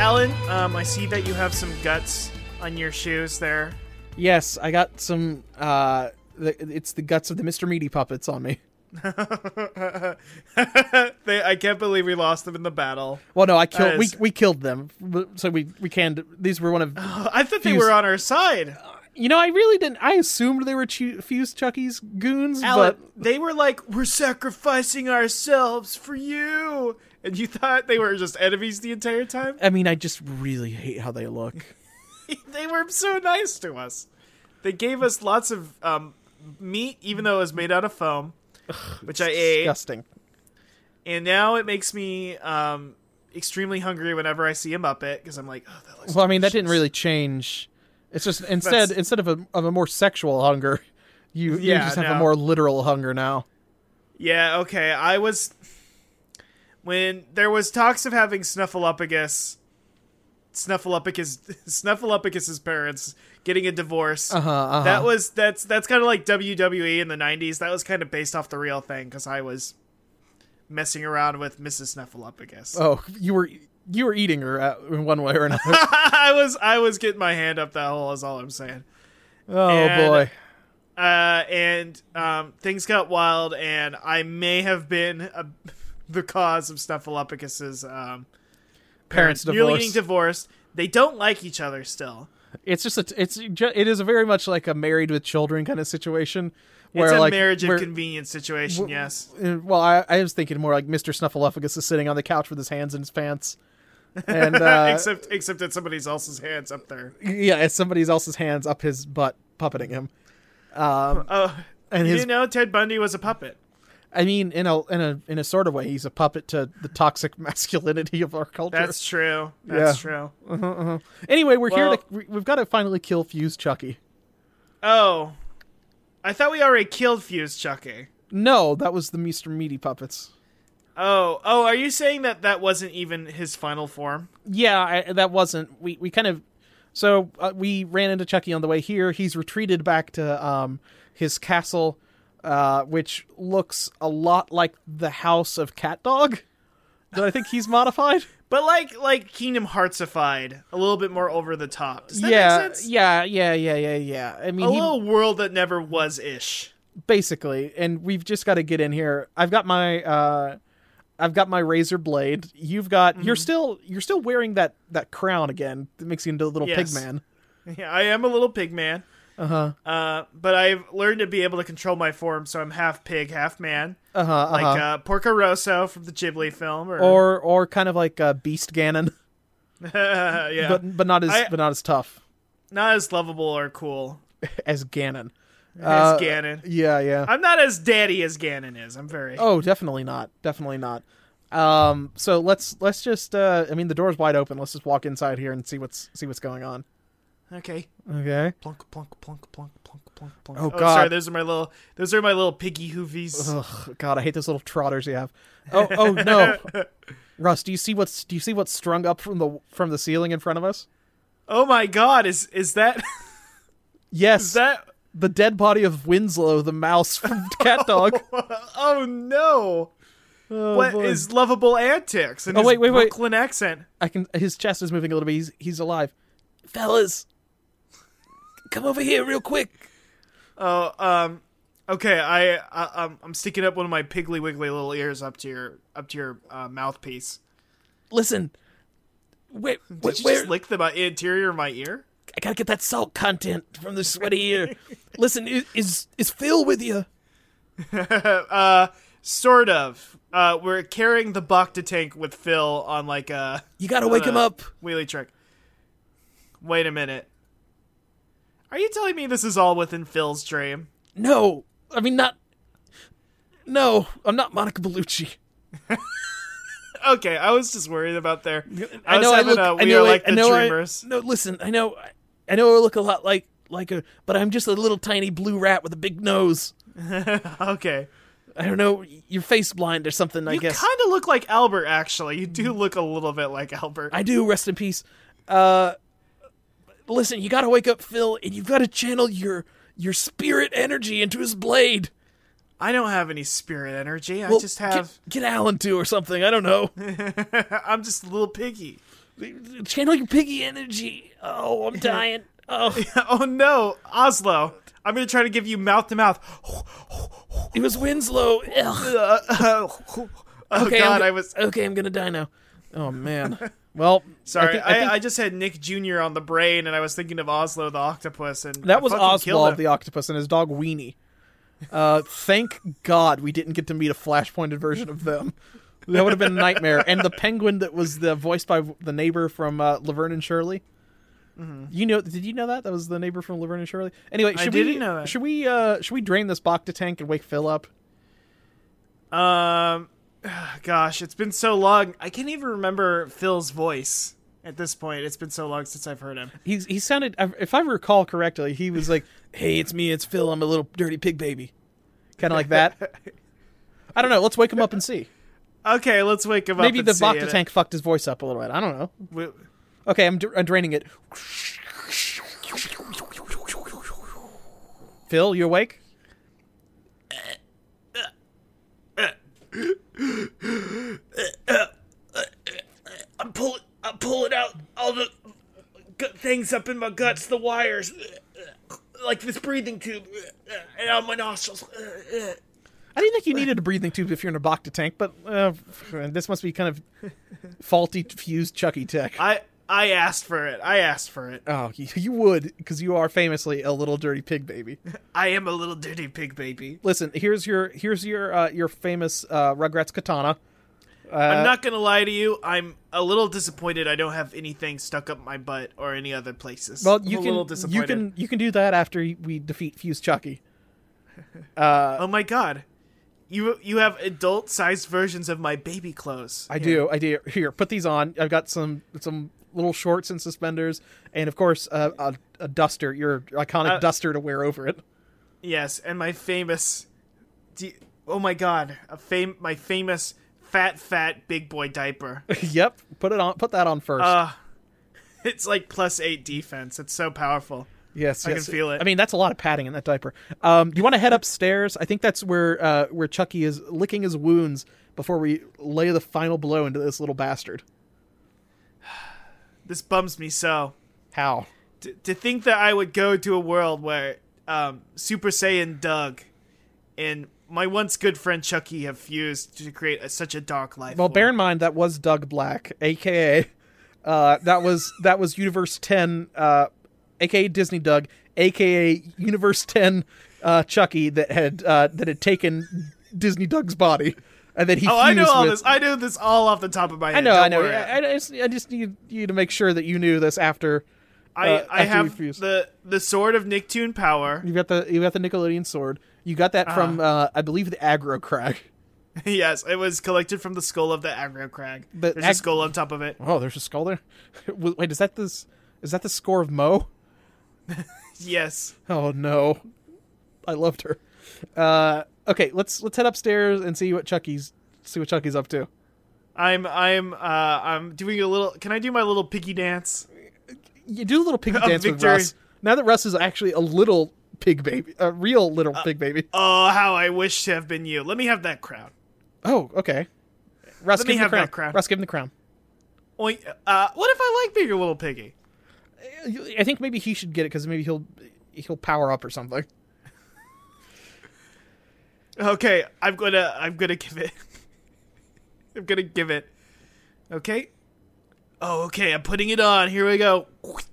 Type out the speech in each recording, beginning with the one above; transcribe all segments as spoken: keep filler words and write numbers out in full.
Alan, um, I see that you have some guts on your shoes there. Yes, I got some, uh, the, it's the guts of the Mister Meaty puppets on me. they, I can't believe we lost them in the battle. Well, no, I killed, As, we we killed them, so we, we canned, these were one of... Uh, I thought Fuse, they were on our side. You know, I really didn't, I assumed they were Ch- Fuse Chucky's goons, Alan, but... they were like, we're sacrificing ourselves for you. And you thought they were just enemies the entire time? I mean, I just really hate how they look. They were so nice to us. They gave us lots of um, meat, even though it was made out of foam, Ugh, which I ate. Disgusting. And now it makes me um, extremely hungry whenever I see a Muppet, because I'm like, oh, that looks Well, I mean, delicious. that didn't really change. It's just, instead, That's... instead of a, of a more sexual hunger, you, you Yeah, just have no. a more literal hunger now. Yeah, okay, I was... When there was talks of having Snuffleupagus, Snuffleupagus, Snuffleupagus's parents getting a divorce, Uh-huh, uh-huh. that was that's that's kind of like W W E in the nineties. That was kind of based off the real thing because I was messing around with Missus Snuffleupagus. Oh, you were you were eating her uh, in one way or another. I was I was getting my hand up that hole. Is all I'm saying. Oh And, boy. Uh, and um, things got wild, and I may have been a, the cause of Snuffleupagus's um, Parents' parents nearly divorce. getting divorced. They don't like each other still. It's just a, it's ju- it is a very much like a married with children kind of situation. Where It's a like, marriage of where- convenience situation, w- yes. uh, Well, I, I was thinking more like Mister Snuffleupagus is sitting on the couch with his hands in his pants, and uh, except except that somebody else's hands up there. yeah, it's somebody else's hands up his butt puppeting him. Um, Oh, and you his, didn't know Ted Bundy was a puppet. I mean, in a in a in a sort of way, he's a puppet to the toxic masculinity of our culture. That's true. That's Yeah. true. Uh-huh, uh-huh. Anyway, we're Well- here to we- we've got to finally kill Fuse Chucky. Oh, I thought we already killed Fuse Chucky. No, that was the Mister Meaty puppets. Oh, oh, are you saying that that wasn't even his final form? Yeah, I, that wasn't. We we kind of. So uh, we ran into Chucky on the way here. He's retreated back to um, his castle, uh, which looks a lot like the house of Cat Dog. That I think he's modified. But like like Kingdom Heartsified, a little bit more over the top. Does that yeah, make sense? yeah, yeah, yeah, yeah, yeah. I mean, A he, little world that never was ish. basically, and we've just got to get in here. I've got my. Uh, I've got my razor blade. You've got. Mm-hmm. You're still. You're still wearing that that crown again. That makes you into a little Yes. pig man. Yeah, I am a little pig man. Uh-huh. Uh, but I've learned to be able to control my form, so I'm half pig, half man. Uh-huh. uh-huh. Like uh, Porco Rosso from the Ghibli film, or, or or kind of like uh, Beast Ganon, yeah, but but not as I- but not as tough not as lovable or cool as Ganon. as Uh, Ganon. Yeah, yeah. I'm not as daddy as Ganon is. I'm very. Oh, definitely not. Definitely not. Um. So let's let's just. Uh. I mean, the door's wide open. Let's just walk inside here and see what's see what's going on. Okay. Okay. Plunk, plunk, plunk, plunk, plunk, plunk, plunk. Oh, Oh, God. sorry. Those are my little. Those are my little piggy hoovies. Ugh, God, I hate those little trotters you have. Oh, oh no, Russ, do you see what's do you see what's strung up from the from the ceiling in front of us? Oh my God! Is is that Yes, is that? the dead body of Winslow, the mouse from Cat Dog. Oh no! Oh, What boy. is lovable antics and Oh, his wait, wait, wait. Brooklyn accent? I can. His chest is moving a little bit. He's he's alive. Fellas, come over here real quick. Oh, um, okay. I, I um, I'm sticking up one of my piggly wiggly little ears up to your up to your uh, mouthpiece. Listen, wait, Did wait, you where? just lick the mi- interior of my ear? I gotta get that salt content from the sweaty ear. Listen, is, is is Phil with you? uh, sort of. Uh, we're carrying the Bacta tank with Phil on like a You gotta wake on him a up. wheelie trick. Wait a minute. Are you telling me this is all within Phil's dream? No, I mean not. No, I'm not Monica Bellucci. Okay, I was just worried about there. I, I know was I having look. a, I we know are I- like I the know I- dreamers. No, listen. I know. I know I look a lot like like a, but I'm just a little tiny blue rat with a big nose. Okay. I don't know. You're face blind or something. I You guess kind of look like Albert, actually. You do look a little bit like Albert. I do. Rest in peace. Uh, listen, you gotta wake up Phil, and you've got to channel your your spirit energy into his blade. I don't have any spirit energy. I Well, just have... get, get Alan to or something. I don't know. I'm just a little piggy. Channel your piggy energy. Oh, I'm dying. Oh, Oh no, Oslo! I'm gonna try to give you mouth to mouth. it was Winslow. Ugh. Oh Okay, God, I'm, I was okay. I'm gonna die now. Oh man. Well, sorry. I, think, I, I think I just had Nick Junior on the brain, and I was thinking of Oslo the octopus, and that I was fucking killed Oswald him. the octopus and his dog Weenie. Uh, thank God we didn't get to meet a flash-pointed version of them. That would have been a nightmare. And the penguin that was the voiced by the neighbor from uh, Laverne and Shirley. Mm-hmm. You know? Did you know that that was the neighbor from Laverne and Shirley? Anyway, should I we didn't know that. should we uh, should we drain this Bacta tank and wake Phil up? Um, gosh, it's been so long. I can't even remember Phil's voice at this point. It's been so long since I've heard him. He's he sounded, if I recall correctly, he was like, "Hey, it's me, it's Phil. I'm a little dirty pig baby," kind of like that. I don't know. Let's wake him up and see. Okay, let's wake him Maybe up. the and see Bacta it. tank fucked his voice up a little bit. I don't know. We- Okay, I'm, dr- I'm draining it. Phil, you awake? I'm pulling. I'm pulling out all the gut things up in my guts, the wires, like this breathing tube, and on my nostrils. I didn't think you needed a breathing tube if you're in a Bacta tank, but uh, this must be kind of faulty fused Chucky tech. I I asked for it. I asked for it. Oh, you, you would, because you are famously a little dirty pig baby. I am a little dirty pig baby. Listen, here's your here's your uh, your famous uh, Rugrats katana. Uh, I'm not gonna lie to you. I'm a little disappointed. I don't have anything stuck up my butt or any other places. Well, I'm you a can little you disappointed. can you can do that after we defeat Fused Chucky. Uh, Oh my god, you you have adult sized versions of my baby clothes. I do, I do. Here, put these on. I've got some some little shorts and suspenders, and of course uh, a, a duster, your iconic Uh, duster to wear over it. Yes, and my famous. Do, oh my god, a fam my famous fat fat big boy diaper. Yep, put it on. Put that on first. Uh it's like plus eight defense. It's so powerful. yes, I yes. can feel it. I mean, that's a lot of padding in that diaper. Um, do you want to head upstairs? I think that's where uh, where Chucky is licking his wounds before we lay the final blow into this little bastard. This bums me so. How? To, to think that I would go to a world where um, Super Saiyan Doug and my once good friend Chucky have fused to create a, such a dark life. Well, form. bear in mind that was Doug Black, aka uh, that was that was Universe ten, uh, aka Disney Doug, aka Universe ten uh, Chucky that had uh, that had taken Disney Doug's body, and then he. Oh, I know fused all with- this. I knew this all off the top of my head. I know, Don't I know. worry. I, I just, I just need you to make sure that you knew this after. I, uh, I after we have fused. the the sword of Nicktoon power. You got the you got the Nickelodeon sword. You got that from uh, I believe the Aggro Crag. Yes, it was collected from the skull of the aggro crag. But There's ag- a skull on top of it. Oh, there's a skull there. Wait, is that this? Is that the score of Mo? Yes. Oh no, I loved her. Uh, okay, let's let's head upstairs and see what Chucky's see what Chucky's up to. I'm I'm uh I'm doing a little. Can I do my little piggy dance? You do a little piggy Of dance with victory. Russ. Now that Russ is actually a little pig baby, a real little pig baby. Oh, how I wish to have been you. Let me have that crown. Oh, okay. Russ, Let give me him have the crown. that crown. Russ, give him the crown. Oink. Uh, what if I like being a little piggy? I think maybe he should get it because maybe he'll he'll power up or something. Okay, I'm gonna I'm gonna give it. I'm gonna give it. Okay. Oh, okay. I'm putting it on. Here we go.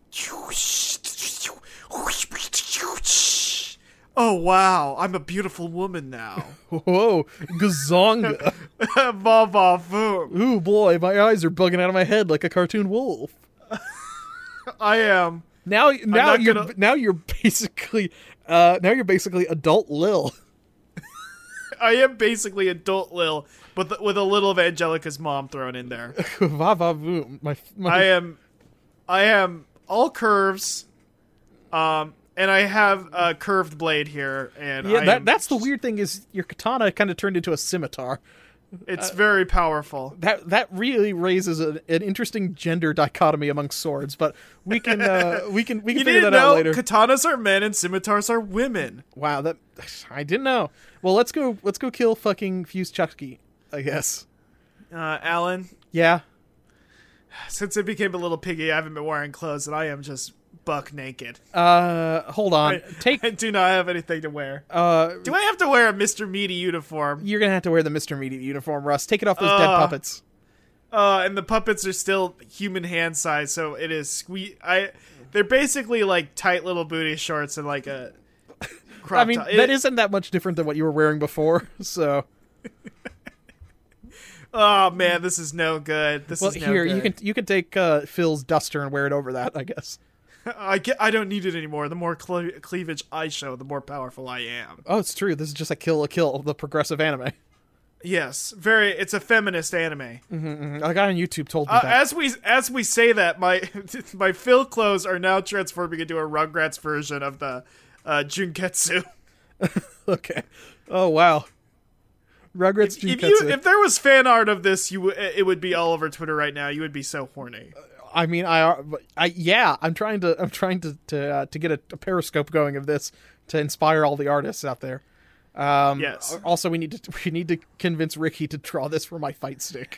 Oh wow, I'm a beautiful woman now. Whoa, gazonga! Va va voom. Ooh boy, my eyes are bugging out of my head like a cartoon wolf. I am. Now, now not you're gonna- now you're basically uh, now you're basically adult Lil. I am basically adult Lil, but with a little of Angelica's mom thrown in there. Va va voom. My, my I am, I am all curves, um, and I have a curved blade here, and yeah. I That am- that's the weird thing is your katana kind of turned into a scimitar. It's very powerful. That that really raises a, an interesting gender dichotomy among swords, but we can uh, we can we can You figure didn't that out know later. katanas are men and scimitars are women. Wow, that I didn't know. Well, let's go. Let's go kill fucking Fused Chucky. I guess. Uh, Alan, Yeah. Since it became a little piggy, I haven't been wearing clothes, and I am just buck naked. Uh, hold on. I, Take. I do not have anything to wear. Uh, do I have to wear a Mister Meaty uniform? You're gonna have to wear the Mister Meaty uniform, Russ. Take it off those uh, dead puppets. Uh, and the puppets are still human hand size, so it is sque- I. They're basically like tight little booty shorts and like a. Crop I mean, top. that it, isn't that much different than what you were wearing before. So. Oh man, this is no good. This well, is no here good. you can you can take uh, Phil's duster and wear it over that, I guess. I get. I don't need it anymore. The more cle- cleavage I show, the more powerful I am. Oh, it's true. This is just a Kill a Kill, the progressive anime. Yes, very. It's a feminist anime. Mm-hmm, mm-hmm. A guy on YouTube told me Uh, that. as we as we say that, my my Phil clothes are now transforming into a Rugrats version of the uh, Junketsu. Okay. Oh wow. Rugrats If, if Junketsu. you if there was fan art of this, you w- it would be all over Twitter right now. You would be so horny. I mean, I, I, yeah, I'm trying to, I'm trying to, to, uh, to get a, a periscope going of this to inspire all the artists out there. Um, yes. Also, we need to, we need to convince Ricky to draw this for my fight stick.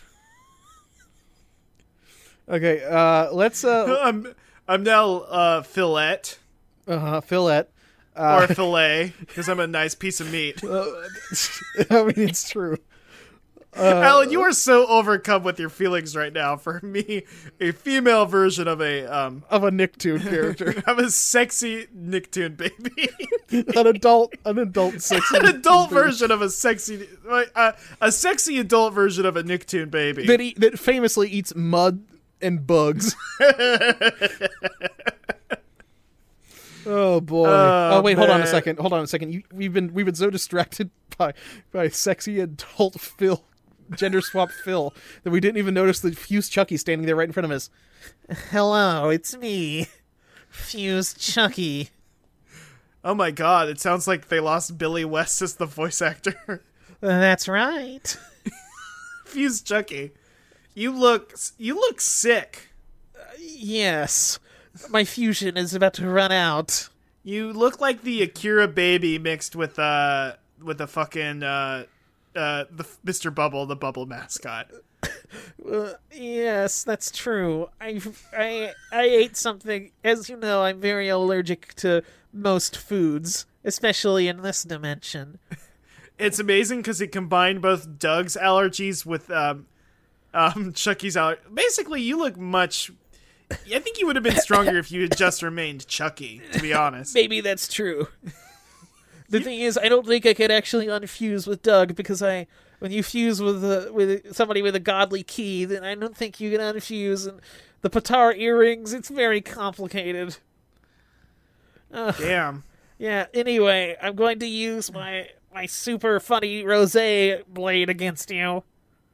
Okay, uh, let's, uh, I'm I'm now uh, Philette uh, Philette, uh, or fillet because I'm a nice piece of meat. uh, I mean, it's true. Uh, Alan, you are so overcome with your feelings right now. For me, a female version of a um of a Nicktoon character, of a sexy Nicktoon baby, an adult, an adult sexy, an adult baby. version of a sexy, uh, a sexy adult version of a Nicktoon baby that eat, that famously eats mud and bugs. Oh boy! Oh, oh wait, hold on a man. second. Hold on a second. You, we've been we've been so distracted by by sexy adult Phil, gender swap Phil, that we didn't even notice the Fuse Chucky standing there right in front of us. Hello, it's me, Fuse Chucky. Oh my god, it sounds like they lost Billy West as the voice actor. That's right. Fuse Chucky, you look you look sick. Yes, my fusion is about to run out. You look like the Akira baby mixed with uh with a fucking uh uh the Mister Bubble, the Bubble mascot. Uh, yes, that's true. I, I, I ate something. As you know, I'm very allergic to most foods, especially in this dimension. It's amazing because it combined both Doug's allergies with um um Chucky's allergy. Basically, you look much. I think you would have been stronger if you had just remained Chucky, to be honest. Maybe that's true. The thing is, I don't think I could actually unfuse with Doug because I, when you fuse with a, with somebody with a godly key, then I don't think you can unfuse. And the Patar earrings, it's very complicated. Uh, Damn. yeah. Anyway, I'm going to use my my super funny rosé blade against you.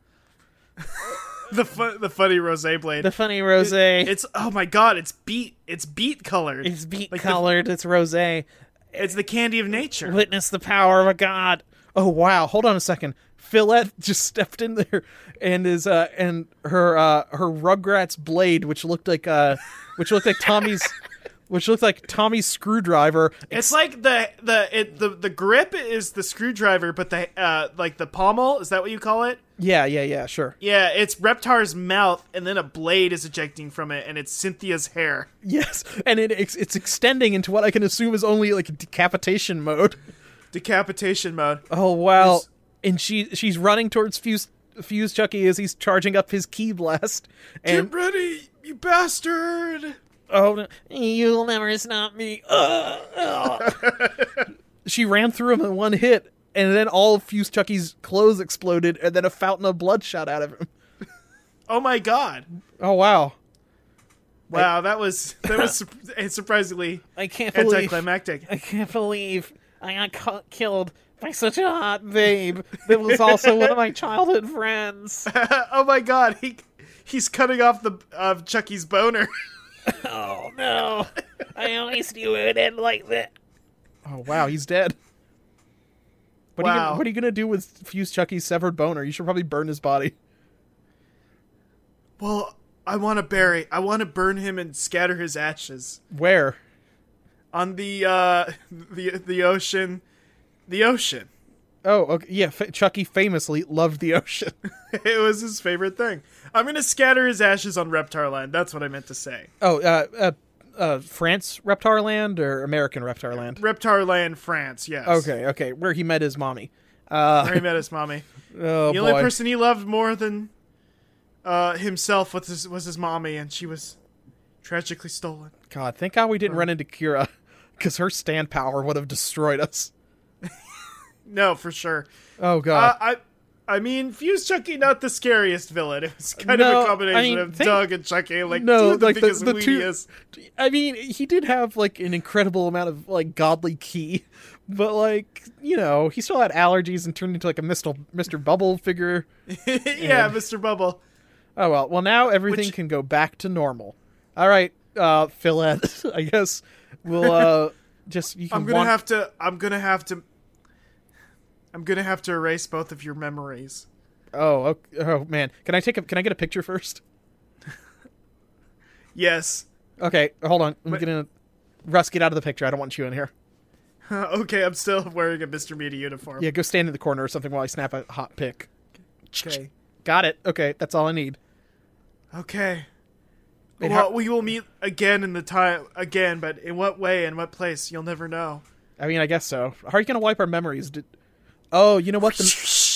The fu- the funny rosé blade. The funny rosé. It's oh my god, it's beet it's beet colored. It's beet Like the- colored. It's rosé. It's the candy of nature. Witness the power of a god. Oh wow! Hold on a second. Philette just stepped in there, and is uh and her uh her Rugrats blade, which looked like uh which looked like Tommy's, which looked like Tommy's screwdriver. It's like the the it the the grip is the screwdriver, but the uh like the pommel, is that what you call it? Yeah, yeah, yeah. Sure. Yeah, it's Reptar's mouth, and then a blade is ejecting from it, and it's Cynthia's hair. Yes, and it it's, it's extending into what I can assume is only like decapitation mode. Decapitation mode. Oh wow! It's- And she she's running towards Fuse Fuse Chucky as he's charging up his key blast. And Get ready, you bastard! oh, no. You'll never stop me. Ugh, ugh. She ran through him in one hit, and then all of Fuse Chucky's clothes exploded, and then a fountain of blood shot out of him. Oh my god! Oh wow! Wow, that was that was sur- surprisingly I can't believe. anticlimactic. I can't believe I got ca- killed by such a hot babe that was also one of my childhood friends. Oh my god, he he's cutting off the of Chucky's boner. Oh no! I always knew it would end like that. Oh wow! He's dead. What are you Wow. gonna, what are you gonna do with Fuse Chucky's severed boner? You should probably burn his body. Well, I want to bury. I want to burn him and scatter his ashes Where? on the uh the the ocean, the ocean. Oh, okay. Yeah, F- Chucky famously loved the ocean. It was his favorite thing. I'm gonna scatter his ashes on Reptarland. That's what I meant to say. Oh, uh, uh, uh, France Reptarland or American Reptarland? Reptarland, France. Yes. Okay, okay, where he met his mommy. Uh, Where he met his mommy. oh The boy. only person he loved more than uh, himself was his, was his mommy, and she was tragically stolen. God, thank God we didn't run into Kira, because her stand power would have destroyed us. No, for sure. Oh God. Uh, I, I mean, Fuse Chucky not the scariest villain. It was kind No, of a combination I mean, of think- Doug and Chucky, like No, two of the like the- biggest the two- weeniest. I mean, he did have like an incredible amount of like godly ki, but like you know, he still had allergies and turned into like a Mister Mister Bubble figure. Yeah, Mister Bubble. Oh well, well now everything Which- can go back to normal. All right, uh, Philette, I guess we'll uh just you can. I'm gonna want- have to. I'm gonna have to. I'm gonna have to erase both of your memories. Oh, okay. Oh man, can I take a? Can I get a picture first? Yes. Okay, hold on. I'm But- gonna. Russ, get out of the picture. I don't want you in here. Okay, I'm still wearing a Mister Media uniform. Yeah, go stand in the corner or something while I snap a hot pic. Okay. Got it. Okay, that's all I need. Okay. Wait, well, how- we will meet again in the time again, but in what way and what place, you'll never know. I mean, I guess so. How are you gonna wipe our memories? Did... Oh, you know what? The...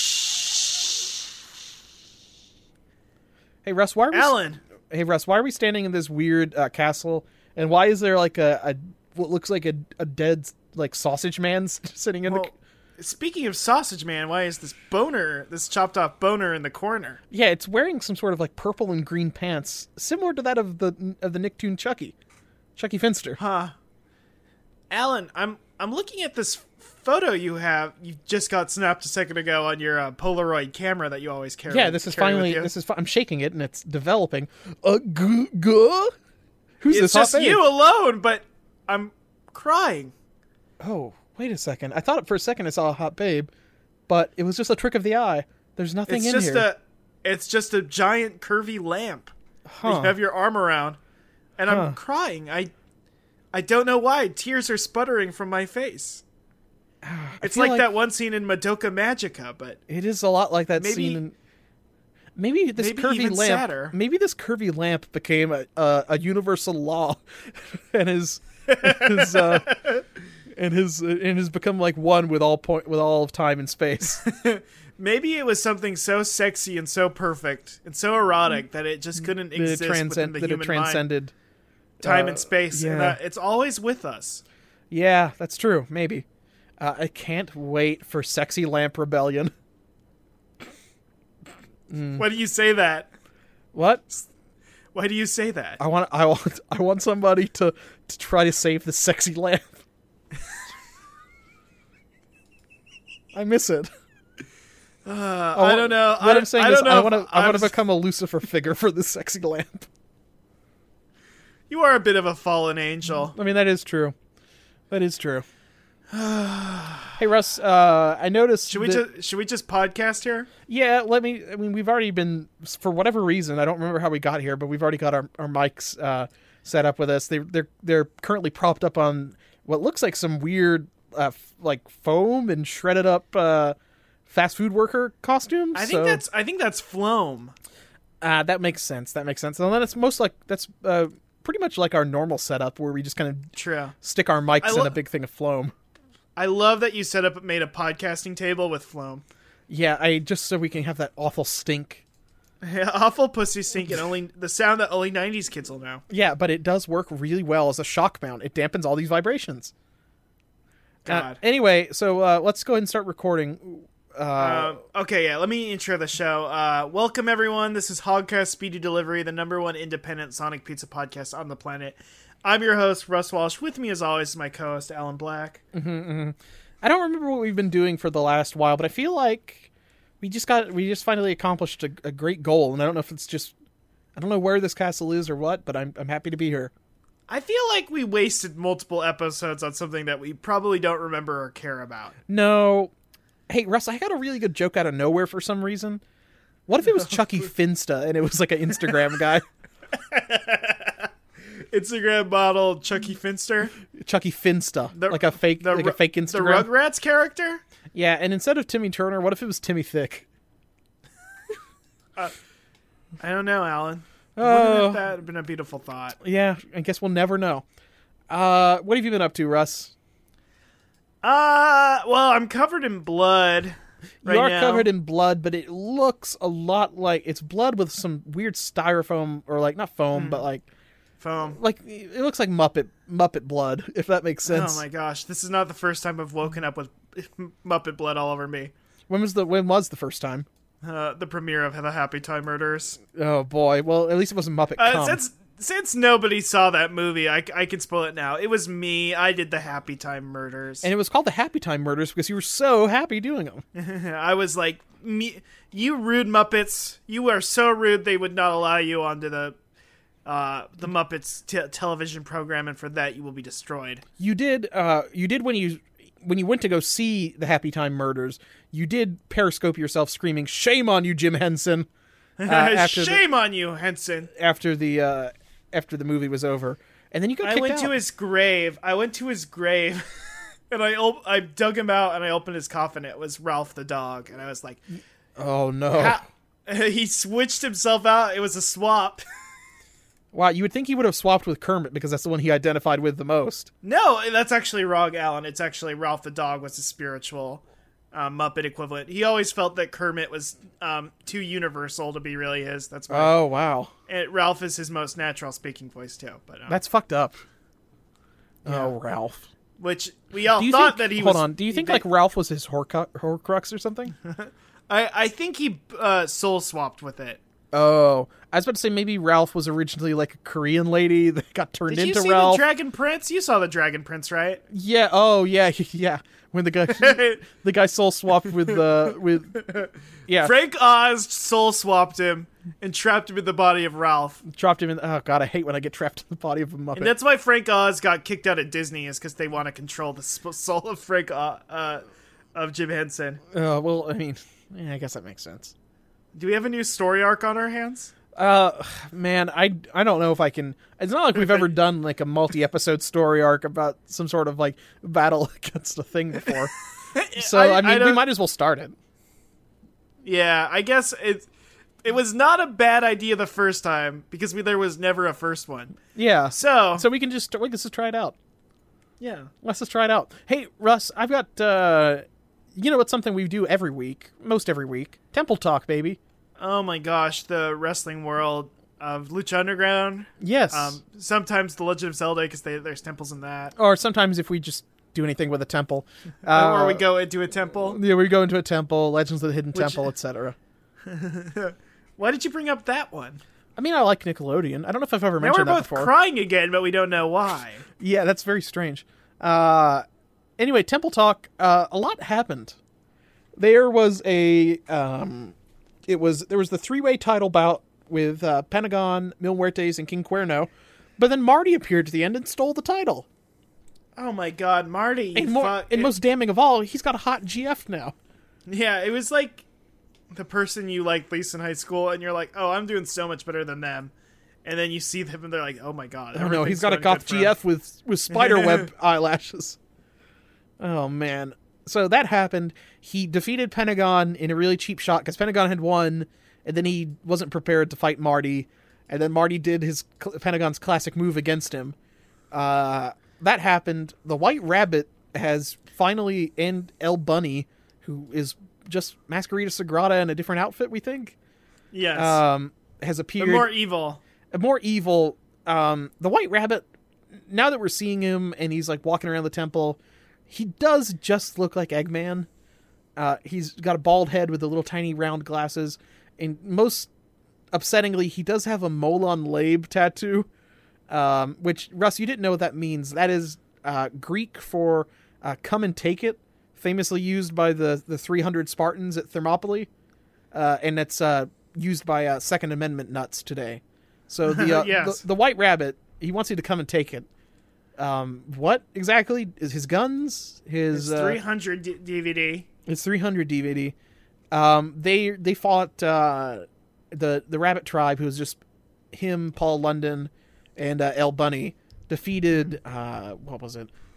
Hey Russ, why are we? Alan. Hey Russ, why are we standing in this weird uh, castle? And why is there like a, a what looks like a, a dead like sausage man sitting in Well, the? speaking of sausage man, why is this boner, this chopped off boner in the corner? Yeah, it's wearing some sort of like purple and green pants, similar to that of the of the Nicktoon Chucky, Chucky Finster. Huh. Alan, I'm I'm looking at this photo you have. You just got snapped a second ago on your uh, Polaroid camera that you always carry. Yeah, this is carry with finally you. this is. fi- I'm shaking it and it's developing. Uh, g- g- Who's It's this? hot just babe? you alone, but I'm crying. Oh, wait a second. I thought for a second I saw a hot babe, but it was just a trick of the eye. There's nothing It's in just here. a, it's just a giant curvy lamp that Huh. you have your arm around, and Huh. I'm crying. I, I don't know why. Tears are sputtering from my face. It's feel like, like- that one scene in Madoka Magica, but It is a lot like that Maybe- scene. In, maybe this maybe curvy even lamp. sadder. Maybe this curvy lamp became a a, a universal law, and is his uh, and his uh, and has become like one with all point with all of time and space. maybe it was something so sexy and so perfect and so erotic that it just couldn't that it exist within transcend the that it human mind, transcended time uh, and space. And yeah. uh, it's always with us. Yeah, that's true. Maybe. Uh, I can't wait for Sexy Lamp Rebellion. Why do you say that? What? Why do you say that? I want. I want. I want somebody to to try to save the sexy lamp. I miss it. Uh, I don't know. What I, I'm saying I is, don't know I if want to. I I'm want to s- become a Lucifer figure for this sexy lamp. You are a bit of a fallen angel. I mean, that is true. That is true. Hey Russ, uh, I noticed. Should we that- just should we just podcast here? Yeah, let me. I mean, we've already been for whatever reason. I don't remember how we got here, but we've already got our, our mics uh, set up with us. They they're they're currently propped up on what looks like some weird uh, f- like foam and shredded up uh, fast food worker costumes. I think so, that's I think that's Floam. uh, that makes sense. That makes sense. And then it's most like that's uh, pretty much like our normal setup where we just kind of True. stick our mics I in lo- a big thing of foam. I love that you set up made a podcasting table with Floam. Yeah, I just so we can have that awful stink. Yeah, awful pussy stink and only the sound that only nineties kids will know. Yeah, but it does work really well as a shock mount. It dampens all these vibrations. Uh, God. anyway, so uh, let's go ahead and start recording. Uh, Uh, okay, yeah, let me intro the show. Uh, welcome, everyone. This is Hogcast Speedy Delivery, the number one independent Sonic Pizza podcast on the planet. I'm your host, Russ Walsh. With me, as always, is my co-host, Alan Black. I don't remember what we've been doing for the last while, but I feel like we just got we just finally accomplished a, a great goal, and I don't know if it's just I don't know where this castle is or what, but I'm I'm happy to be here. I feel like we wasted multiple episodes on something that we probably don't remember or care about. No, hey Russ, I got a really good joke out of nowhere for some reason. What if it was Chucky Finsta and it was like an Instagram guy? Instagram model Chucky Finster, Chucky Finsta, The- like a fake, the like Ru- a fake the Instagram. Rugrats character. Yeah, and instead of Timmy Turner, what if it was Timmy Thick? uh, I don't know, Alan. Oh. Wouldn't that have been a beautiful thought? Yeah, I guess we'll never know. Uh, what have you been up to, Russ? Uh, well, I'm covered in blood. Right you are now. covered in blood, but it looks a lot like it's blood with some weird styrofoam, or like not foam, Mm. but like foam. like it looks like Muppet Muppet blood, if that makes sense. Oh my gosh, this is not the first time I've woken up with Muppet blood all over me. When was the when was the first time? Uh, the premiere of the Happy Time Murders. Oh boy, well at least it wasn't Muppet Uh, cum. since since nobody saw that movie, I, I can spoil it now. It was me. I did the Happy Time Murders. And it was called the Happy Time Murders because you were so happy doing them. I was like, me, you rude Muppets. You are so rude they would not allow you onto the uh, the Muppets t- television program, and for that you will be destroyed. You did uh, you did when you when you went to go see the Happy Time Murders, you did periscope yourself screaming, "Shame on you, Jim Henson." Uh, after Shame the, on you, Henson. After the uh, after the movie was over, and then you got I kicked went out. to his grave. I went to his grave, and I op- I dug him out, and I opened his coffin. It was Ralph the dog, and I was like, "Oh no!" How? He switched himself out. It was a swap. Wow, you would think he would have swapped with Kermit because that's the one he identified with the most. No, that's actually wrong, Alan. It's actually Ralph the dog was his spiritual uh, Muppet equivalent. He always felt that Kermit was um, too universal to be really his. That's why. Oh wow! And Ralph is his most natural speaking voice too. But um, That's fucked up. Yeah. Oh, Ralph. Which we all Do you thought think, that he hold was. on. Do you think they- like Ralph was his Horcrux, Horcrux or something? I I think he uh, soul swapped with it. Oh, I was about to say maybe Ralph was originally like a Korean lady that got turned Did you into see Ralph. the Dragon Prince? You saw the Dragon Prince, right? yeah. Oh, yeah. Yeah. When the guy the guy soul swapped with the uh, with yeah Frank Oz soul swapped him and trapped him in the body of Ralph. dropped him in. Oh god, I hate when I get trapped in the body of a Muppet. And that's why Frank Oz got kicked out of Disney, is because they want to control the sp- soul of Frank Oz, uh, of Jim Henson. Uh, well, I mean, yeah, I guess that makes sense. Do we have a new story arc on our hands? Uh, man, I, I don't know if I can. It's not like we've ever done like a multi-episode story arc about some sort of like battle against a thing before. So I, I- I mean, we don't- might as well start it. Yeah, I guess it it was not a bad idea the first time, because we, there was never a first one. Yeah. So, So we can just we can just try it out. yeah. Let's just try it out. Hey, Russ, I've got uh, you know, it's something we do every week, most every week. Temple Talk, baby. Oh my gosh, the wrestling world of Lucha Underground. Yes. Um, sometimes the Legend of Zelda, because there's temples in that. or sometimes if we just do anything with a temple, uh, or we go into a temple. Yeah, we go into a temple, Legends of the Hidden Which- Temple, et cetera. Why did you bring up that one? I mean, I like Nickelodeon. I don't know if I've ever Now we're mentioned that both before. crying again, but we don't know why. Yeah, that's very strange. Uh, anyway, Temple Talk. Uh, a lot happened. There was a. Um, it was there was the three way title bout with uh, Pentagon, Mil Muertes, and King Cuerno, but then Marty appeared at the end and stole the title. Oh my god, Marty! You And, more, fuck- and most damning of all, he's got a hot G F now. yeah, it was like the person you liked least in high school, and you're like, "Oh, I'm doing so much better than them," and then you see them, and they're like, "Oh my god!" Oh no, everything's he's got a going goth good for G him." F with with spider web eyelashes. Oh man. So that happened. He defeated Pentagon in a really cheap shot because Pentagon had won, and then he wasn't prepared to fight Marty, and then Marty did his Pentagon's classic move against him. Uh, that happened. The White Rabbit has finally, and El Bunny, who is just Masquerita Sagrada in a different outfit, we think, Yes, um, has but appeared. more evil. more evil. Um, the White Rabbit, now that we're seeing him and he's like walking around the temple, he does just look like Eggman. Uh, he's got a bald head with the little tiny round glasses, and most upsettingly, he does have a Molon Labe tattoo, um, which, Russ, you didn't know what that means. That is uh, Greek for uh, come and take it, famously used by the, the three hundred Spartans at Thermopylae, uh, and it's uh, used by uh, Second Amendment nuts today. So the, uh, Yes. the the White Rabbit, he wants you to come and take it. Um, what exactly is his guns? His It's uh, three hundred D- DVD. It's three hundred D V D. Um, they they fought uh, the the Rabbit Tribe, who was just him, Paul London, and uh, El Bunny. Defeated uh, what was it?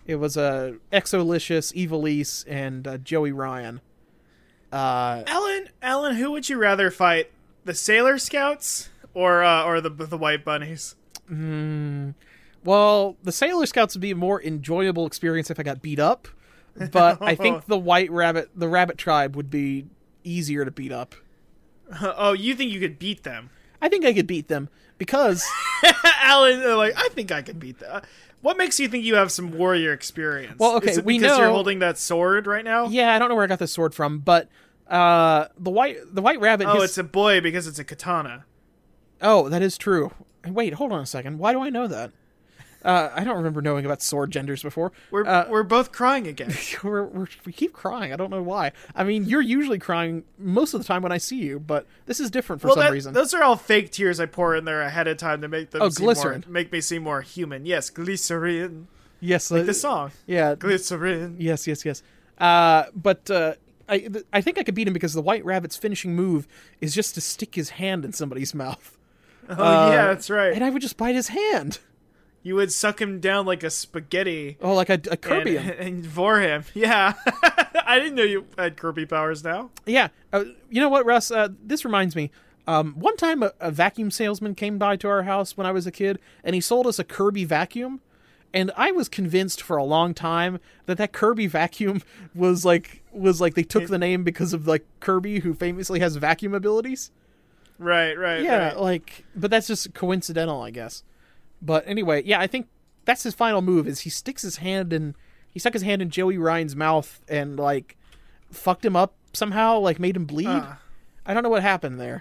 It was uh, Exolicious, Evilise, and uh, Joey Ryan. Uh, Alan, Alan, who would you rather fight? The Sailor Scouts or uh, or the the White Bunnies? mm, well, the Sailor Scouts would be a more enjoyable experience if I got beat up, but I think the White Rabbit, the Rabbit Tribe, would be easier to beat up. Oh, you think you could beat them? I think I could beat them because Alan, uh, like I think I could beat them. What makes you think you have some warrior experience? Well, okay, Is it we because you're know- holding that sword right now. yeah, I don't know where I got this sword from, but uh, the white the White Rabbit. Oh, his- it's a boy because it's a katana. oh, that is true. Wait, hold on a second. Why do I know that? Uh, I don't remember knowing about sword genders before. We're Uh, we're both crying again. we're, we're, we keep crying. I don't know why. I mean, you're usually crying most of the time when I see you, but this is different for well, some that, reason. those are all fake tears I pour in there ahead of time to make them Oh, seem glycerin. more, make me seem more human. Yes, glycerin. yes, Like uh, the song. yeah, Glycerin. yes, yes, yes. Uh, but uh, I, th- I think I could beat him because the White Rabbit's finishing move is just to stick his hand in somebody's mouth, Oh Uh, yeah, that's right. and I would just bite his hand. You would suck him down like a spaghetti. Oh, like a, a Kirby. and, and for him. Yeah. I didn't know you had Kirby powers now. Yeah. Uh, you know what, Russ? Uh, this reminds me. Um, one time a, a vacuum salesman came by to our house when I was a kid, and he sold us a Kirby vacuum. And I was convinced for a long time that that Kirby vacuum was like was like they took the name because of like Kirby, who famously has vacuum abilities. Right, right, Yeah, right. like, but that's just coincidental, I guess. But anyway, yeah, I think that's his final move. Is he sticks his hand in he stuck his hand in Joey Ryan's mouth and like fucked him up somehow, like made him bleed. Uh. I don't know what happened there.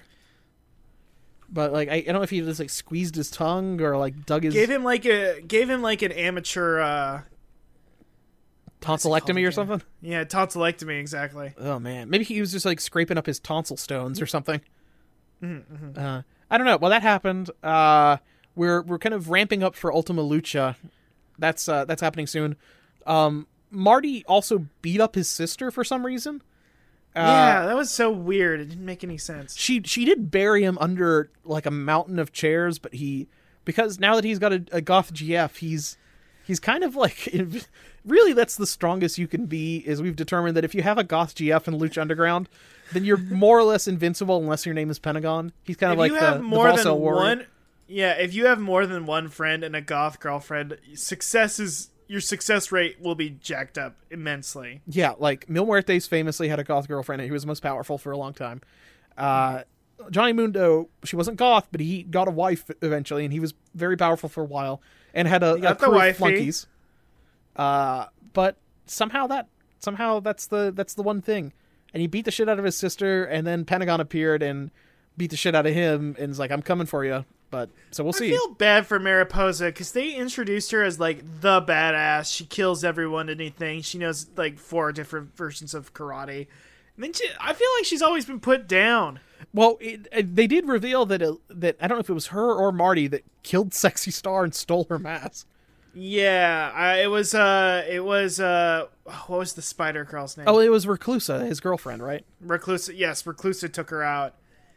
But like I, I don't know if he just like squeezed his tongue or like dug his Gave him like a gave him like an amateur uh tonsillectomy or again? something. yeah, tonsillectomy exactly. Oh man, maybe he was just like scraping up his tonsil stones or something. Mm-hmm. Uh, I don't know. Well, that happened. Uh, we're we're kind of ramping up for Ultima Lucha. That's uh, that's happening soon. Um, Marty also beat up his sister for some reason. Uh, yeah, that was so weird. It didn't make any sense. she she did bury him under like a mountain of chairs, but he because now that he's got a, a goth G F, he's he's kind of like really that's the strongest you can be. Is we've determined that if you have a goth G F in Lucha Underground, then you're more or less invincible unless your name is Pentagon. He's kind of If like you have the, more the than Volso warrior. one Yeah, if you have more than one friend and a goth girlfriend, success is your success rate will be jacked up immensely. Yeah, like Mil Muertes famously had a goth girlfriend and he was the most powerful for a long time. Uh, Johnny Mundo, she wasn't goth, but he got a wife eventually and he was very powerful for a while and had a, He got a the crew of wifey. flunkies. Uh, but somehow that somehow that's the that's the one thing. And he beat the shit out of his sister and then Pentagon appeared and beat the shit out of him and is like, I'm coming for you. But so we'll I see. feel bad for Mariposa because they introduced her as like the badass. She kills everyone and anything. She knows like four different versions of karate. And then she, I feel like she's always been put down. Well, it, it, they did reveal that it, that I don't know if it was her or Marty that killed Sexy Star and stole her mask. Yeah, I, it was. Uh, it was. Uh, what was the spider girl's name? Oh, it was Reclusa, his girlfriend, right? Reclusa. Yes, Reclusa took her out.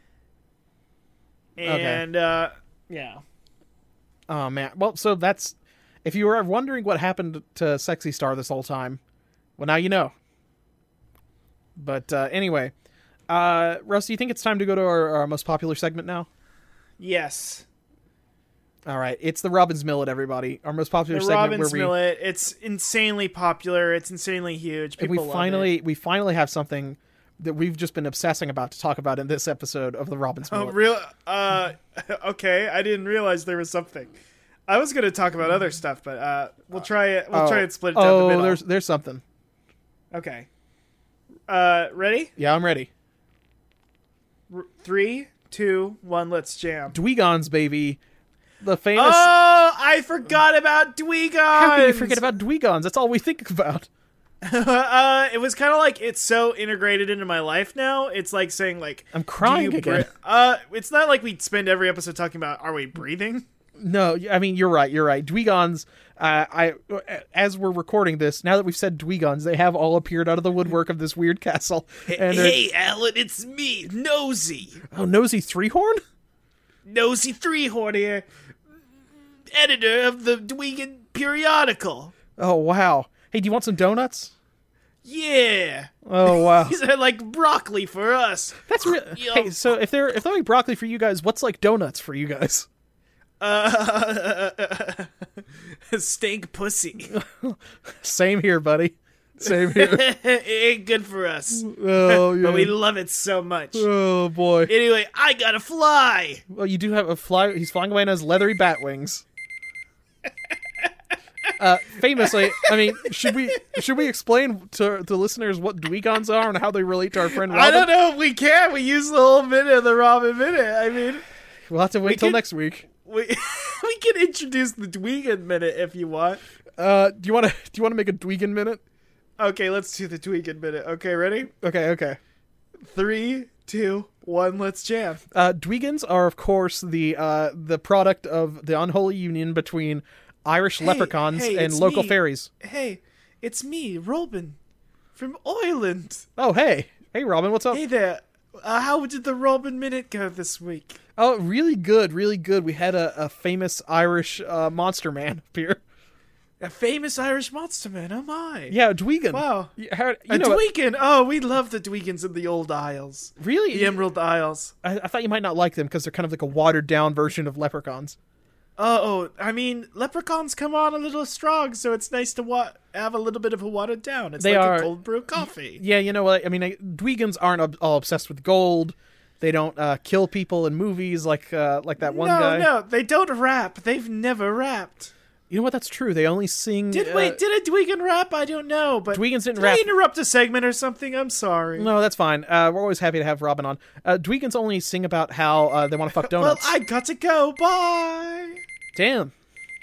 And uh, yeah, Oh man. Well, so that's if you were wondering what happened to Sexy Star this whole time, well now you know. But uh, anyway, uh, Russ, do you think it's time to go to our, our most popular segment now? yes. All right, it's the Robbins Millet, everybody. Our most popular The segment Robbins where we Millet. It's insanely popular. It's insanely huge. and People we love finally it. we finally have something that we've just been obsessing about to talk about in this episode of the Robbins Oh, Millet. real? Uh, okay. I didn't realize there was something. I was going to talk about other stuff, but uh, we'll try it. We'll oh, try and split it down oh, the middle. there's there's something. Okay. Uh, ready? Yeah, I'm ready. R- three, two, one. Let's jam. Dweegons, baby. The famous. Oh, I forgot about Dweegons. How can you forget about Dweegons? That's all we think about. uh, it was kind of like it's so integrated into my life now. It's like saying like I'm crying do you again. bre- uh, it's not like we spend every episode talking about are we breathing? No, I mean you're right. You're right. Dweegons. Uh, I as we're recording this, now that we've said Dweegons, they have all appeared out of the woodwork of this weird castle. And they're- Hey, Alan, it's me, Nosy, oh, Nosy Threehorn. Nosy Threehorn here, editor of the Dweegan periodical. Oh wow. Hey, do you want some donuts? Yeah. Oh wow. These are like broccoli for us. That's real. Yo. Hey, so if they're if they're like broccoli for you guys, what's like donuts for you guys? Uh, stank pussy. Same here, buddy. Same here. It ain't good for us. Oh yeah. But we love it so much. Oh boy. Anyway, I gotta fly. Well, you do have a fly. He's flying away on his leathery bat wings. Uh, famously, I mean, should we should we explain to the listeners what Dweegons are and how they relate to our friend Robin? I don't know if we can. We use the whole minute of the Robin minute. I mean, We'll have to wait till could- next week. we we can introduce the Dweegan minute if you want. Uh, do you want to do you want to make a Dweegan minute? Okay, let's do the Dweegan minute. Okay, ready? Okay, okay. Three, two, one. Let's jam. Uh, Dweegans are, of course, the uh, the product of the unholy union between Irish Hey, leprechauns hey, and it's local me. fairies. Hey, it's me, Robin, from Ireland. Oh, hey, hey, Robin, what's up? Hey there. Uh, how did the Robin minute go this week? Oh, really good, really good. We had a, a famous Irish uh, monster man appear. A famous Irish monster man. Oh my. Yeah, Dweegan. Wow. You, how, you A know what- Dweegan. Oh, we love the Dweegans in the old Isles. Really? The Emerald Isles. I, I thought you might not like them because they're kind of like a watered down version of leprechauns. Uh, oh, I mean, leprechauns come on a little strong, so it's nice to wa- have a little bit of a watered down. It's They like are- a cold brew coffee. Yeah, you know what? I mean, I- Dweegans aren't ob- all obsessed with gold. They don't uh, kill people in movies like uh, like that one no, guy. no, they don't rap. They've never rapped. You know what? That's true. They only sing. Did uh, wait? Did a Dweegan rap? I don't know, but Dweegans didn't did rap. I interrupt a segment or something? I'm sorry. No, that's fine. Uh, we're always happy to have Robin on. Uh, Dweegans only sing about how uh, they want to fuck Well, donuts. I got to go. Bye. Damn.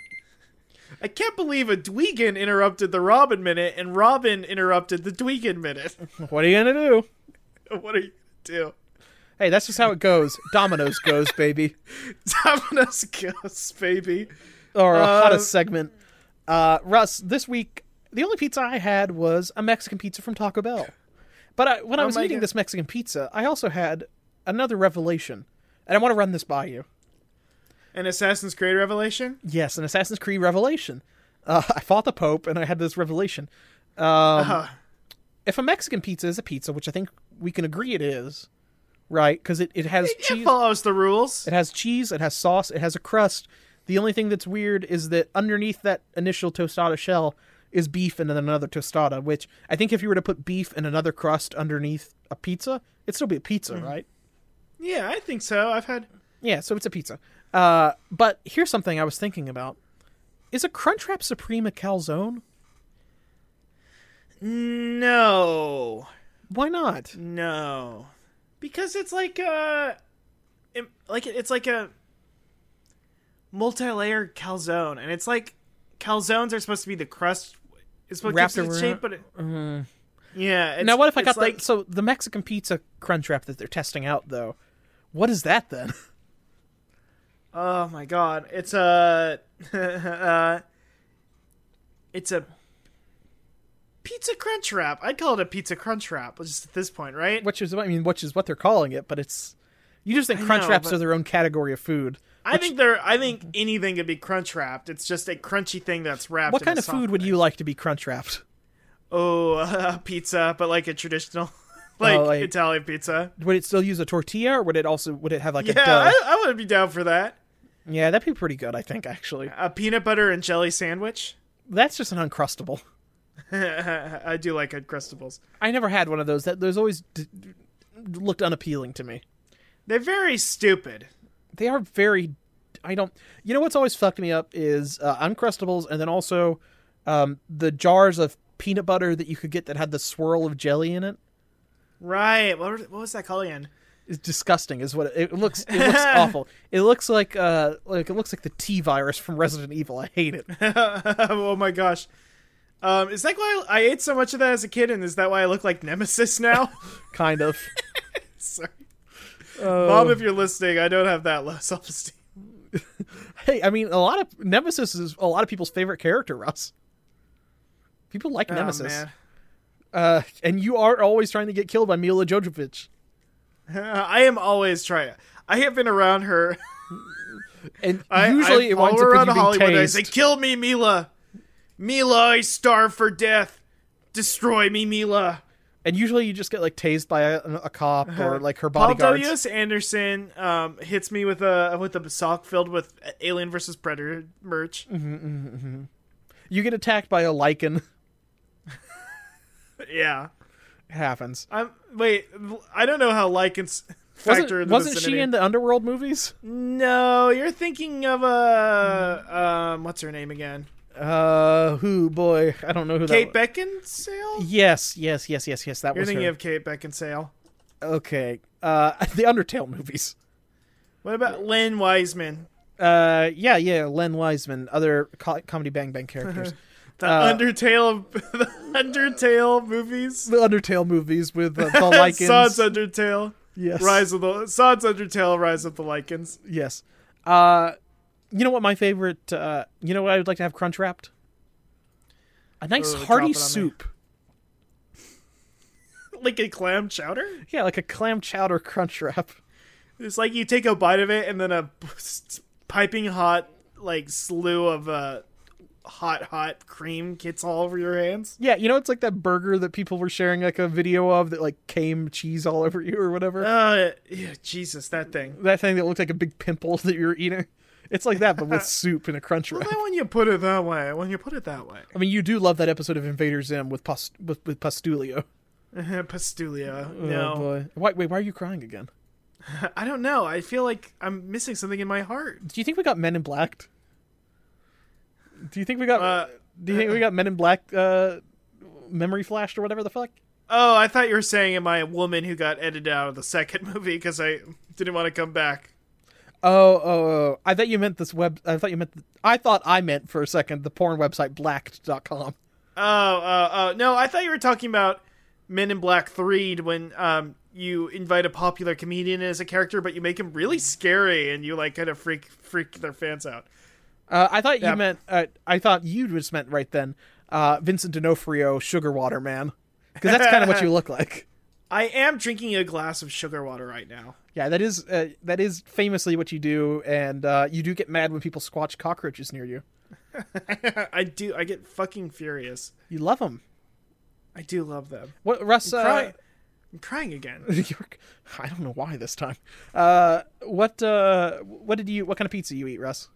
I can't believe a Dweegan interrupted the Robin minute, and Robin interrupted the Dweegan minute. What are you gonna do? What are you gonna do? Hey, that's just how it goes. Domino's goes, baby. Domino's Ghosts, baby. Or a Uh, hottest segment. Uh, Russ, this week, the only pizza I had was a Mexican pizza from Taco Bell. But I, when I Oh was my eating God. this Mexican pizza, I also had another revelation. And I want to run this by you. An Assassin's Creed revelation? Yes, an Assassin's Creed revelation. Uh, I fought the Pope, and I had this revelation. Um, Uh, if a Mexican pizza is a pizza, which I think we can agree it is, right? Because it, it has it cheese. follows the rules. It has cheese, it has sauce, it has a crust. The only thing that's weird is that underneath that initial tostada shell is beef and then another tostada, which I think if you were to put beef and another crust underneath a pizza, it'd still be a pizza, Mm-hmm. right? Yeah, I think so. I've had. Yeah, so it's a pizza. Uh, but here's something I was thinking about. Is a Crunchwrap Supreme a calzone? No. Why not? No. Because it's like a. it- Like it's like a multi-layered calzone, and it's like calzones are supposed to be the crust. It's supposed Wrapped to keep its around- shape, but it, yeah. It's, Now, what if I it's got the like so the Mexican pizza Crunchwrap that they're testing out though? What is that then? Oh my god! It's a. uh, it's a pizza crunch wrap. I'd call it a pizza crunch wrap, just at this point, right? Which is I mean, which is what they're calling it, but it's you just think I Crunch know, Wraps but- are their own category of food. I think they're. I think anything could be crunch wrapped. It's just a crunchy thing that's wrapped. What in kind a of food soft would thing. you like to be Crunch Wrapped? Oh, uh, pizza, but like a traditional, like, Oh, like- Italian pizza. Would it still use a tortilla, or would it also would it have like a Yeah, dough? I, I would be down for that. Yeah, that'd be pretty good, I think. Actually, A peanut butter and jelly sandwich. that's just an uncrustable. I do like Uncrustables. I never had one of those. That those always d- d- looked unappealing to me. They're very stupid. They are very. I don't. You know what's always fucked me up is uh, Uncrustables, and then also um, the jars of peanut butter that you could get that had the swirl of jelly in it. Right. What, what was that called again? It's disgusting. Is what it, it looks. It looks awful. It looks like uh like it looks like the T virus from Resident Evil. I hate it. Oh my gosh. Um, is that why I ate so much of that as a kid, and is that why I look like Nemesis now? Kind of. Sorry. Uh, Mom, if you're listening, I don't have that low self-esteem. Hey, I mean, a lot of Nemesis is a lot of people's favorite character, Russ. People like Nemesis. Oh, man. Uh, and you are always trying to get killed by Mila Jovovich. I am always trying. I have been around her. And I, usually I it winds follow up her with around you being Hollywood. I tased. say, "Kill me, Mila! Mila, I starve for death. Destroy me, Mila. And usually you just get like tased by a, a cop or like her Paul bodyguards. W S. Anderson um, hits me with a with a sock filled with Alien versus Predator merch. Mm-hmm, mm-hmm, mm-hmm. You get attacked by a lichen. Yeah, it happens. I'm wait. I don't know how lichens factor Wasn't, in the wasn't vicinity. she in the Underworld movies? No, you're thinking of a um. What's her name again? Uh, who boy? I don't know who Kate that. Beckinsale. Yes, yes, yes, yes, yes. That You're was thinking her. of Kate Beckinsale. Okay. Uh, the Undertale movies. What about Lynn Wiseman? Uh, yeah, yeah. Len Wiseman, other co- comedy Bang Bang characters. The Uh, Undertale, the Undertale movies. The Undertale movies with uh, the lichens. Sod's Undertale. Yes. Rise of the Sod's Undertale. Rise of the Lichens. Yes. Uh, you know what my favorite? Uh, you know what I would like to have crunch wrapped? A nice Ooh, drop hearty it on me. soup. Like a clam chowder. Yeah, like a clam chowder crunch wrap. It's like you take a bite of it and then a piping hot like slew of uh, hot hot cream gets all over your hands. Yeah, you know it's like that burger that people were sharing like a video of that like came cheese all over you or whatever. Uh, yeah, Jesus, that thing. That thing that looked like a big pimple that you were eating. It's like that, but with soup and a crunch Well, wrap. then when you put it that way, when you put it that way, I mean, you do love that episode of Invader Zim with Past- with, with Pastulio. Pastulia. Oh No, boy. Why, wait, why are you crying again? I don't know. I feel like I'm missing something in my heart. Do you think we got Men in Black? Do you think we got? Uh, do you think we got Men in Black uh, memory flashed or whatever the fuck? Oh, I thought you were saying, am I a woman who got edited out of the second movie because I didn't want to come back? Oh, oh, oh! I thought you meant this web. I thought you meant. The, I thought I meant for a second the porn website blacked dot com. Oh, oh, oh. No, I thought you were talking about Men in Black three when um you invite a popular comedian as a character, but you make him really scary and you like kind of freak freak their fans out. Uh, I thought Yeah. you meant. Uh, I thought you just meant right then. Uh, Vincent D'Onofrio, Sugar Water Man, because that's kind of what you look like. I am drinking a glass of sugar water right now. Yeah, that is uh, that is famously what you do, and uh, you do get mad when people squatch cockroaches near you. I do. I get fucking furious. You love them. I do love them. What, Russ? I'm Uh, crying, I'm crying again. you're, I don't know why this time. Uh, what? Uh, what did you? What kind of pizza you eat, Russ?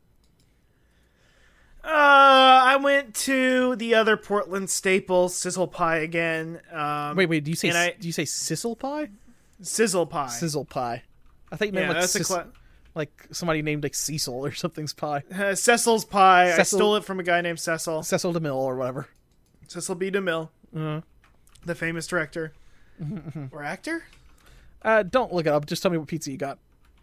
Uh, I went to the other Portland staple, Sizzle Pie again. Um, Wait, wait. Do you say and I- do you say sizzle pie? Sizzle Pie. Sizzle pie. I thought you meant Yeah, like, that's a sis- cla- like somebody named like Cecil or something's pie. uh, Cecil's Pie. I Cecil- stole it from a guy named Cecil. Cecil DeMille or whatever. Cecil B. DeMille, Uh, the famous director or actor. uh, don't look it up. Just tell me what pizza you got.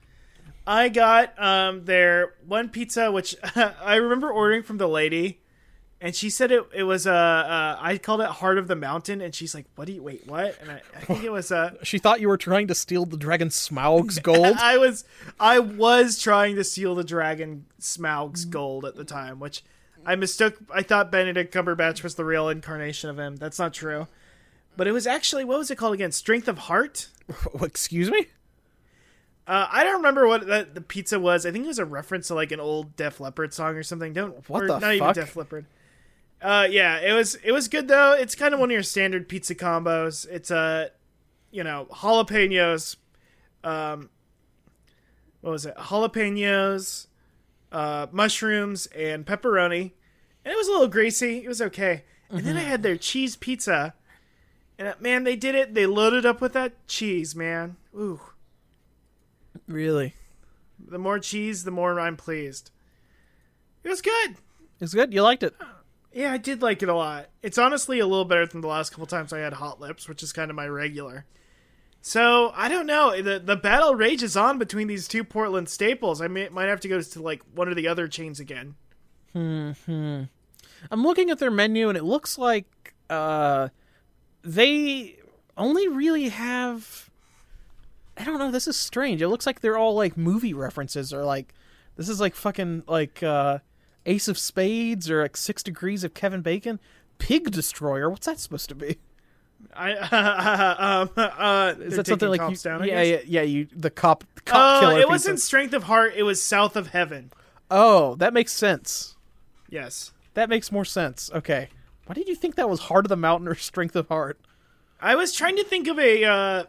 I got um their one pizza, which I remember ordering from the lady, and she said it it was a uh, uh, I called it Heart of the Mountain, and she's like, "What do you wait? What?" And I, I think it was uh She thought you were trying to steal the dragon Smaug's gold. I was I was trying to steal the dragon Smaug's gold at the time, which I mistook. I thought Benedict Cumberbatch was the real incarnation of him. That's not true. But it was actually, what was it called again? Strength of Heart? Excuse me? Uh, I don't remember what the, the pizza was. I think it was a reference to like an old Def Leppard song or something. Don't What or the not even fuck? Def Leppard. Uh, yeah, it was it was good though. It's kind of one of your standard pizza combos. It's a, uh, you know, jalapenos. Um, what was it? Jalapenos, uh, mushrooms, and pepperoni. And it was a little greasy. It was okay. And then I had their cheese pizza. And uh, man, they did it. They loaded up with that cheese, man. Ooh. Really? The more cheese, the more I'm pleased. It was good. It's good? You liked it? Yeah, I did like it a lot. It's honestly a little better than the last couple times I had Hot Lips, which is kind of my regular. So, I don't know. The the battle rages on between these two Portland staples. I may, might have to go to like one of the other chains again. Hmm. I'm looking at their menu, and it looks like uh, they only really have. I don't know. This is strange. It looks like they're all like movie references, or like this is like fucking like uh, Ace of Spades, or like Six Degrees of Kevin Bacon. Pig Destroyer. What's that supposed to be? I uh, um, uh, Is that something like you, down, I yeah, guess? yeah, yeah? You the cop cop Oh, killer. it pizza. wasn't Strength of Heart. It was South of Heaven. Oh, that makes sense. Yes. That makes more sense. Okay. Why did you think that was Heart of the Mountain or Strength of Heart? I was trying to think of a uh,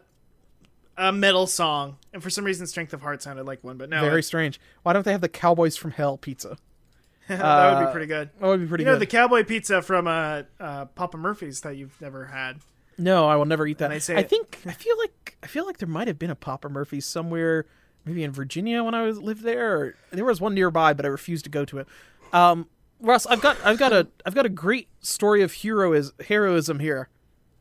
a metal song, and for some reason, Strength of Heart sounded like one. But no, Very it, strange. Why don't they have the Cowboys from Hell pizza? that Uh, would be pretty good. That would be pretty You know, good. the cowboy pizza from uh, uh, Papa Murphy's that you've never had. No, I will never eat that. And they say I it- think I feel like I feel like there might have been a Papa Murphy's somewhere, maybe in Virginia when I was lived there. Or there was one nearby, but I refused to go to it. Um, Russ, I've got I've got a I've got a great story of heroism heroism here.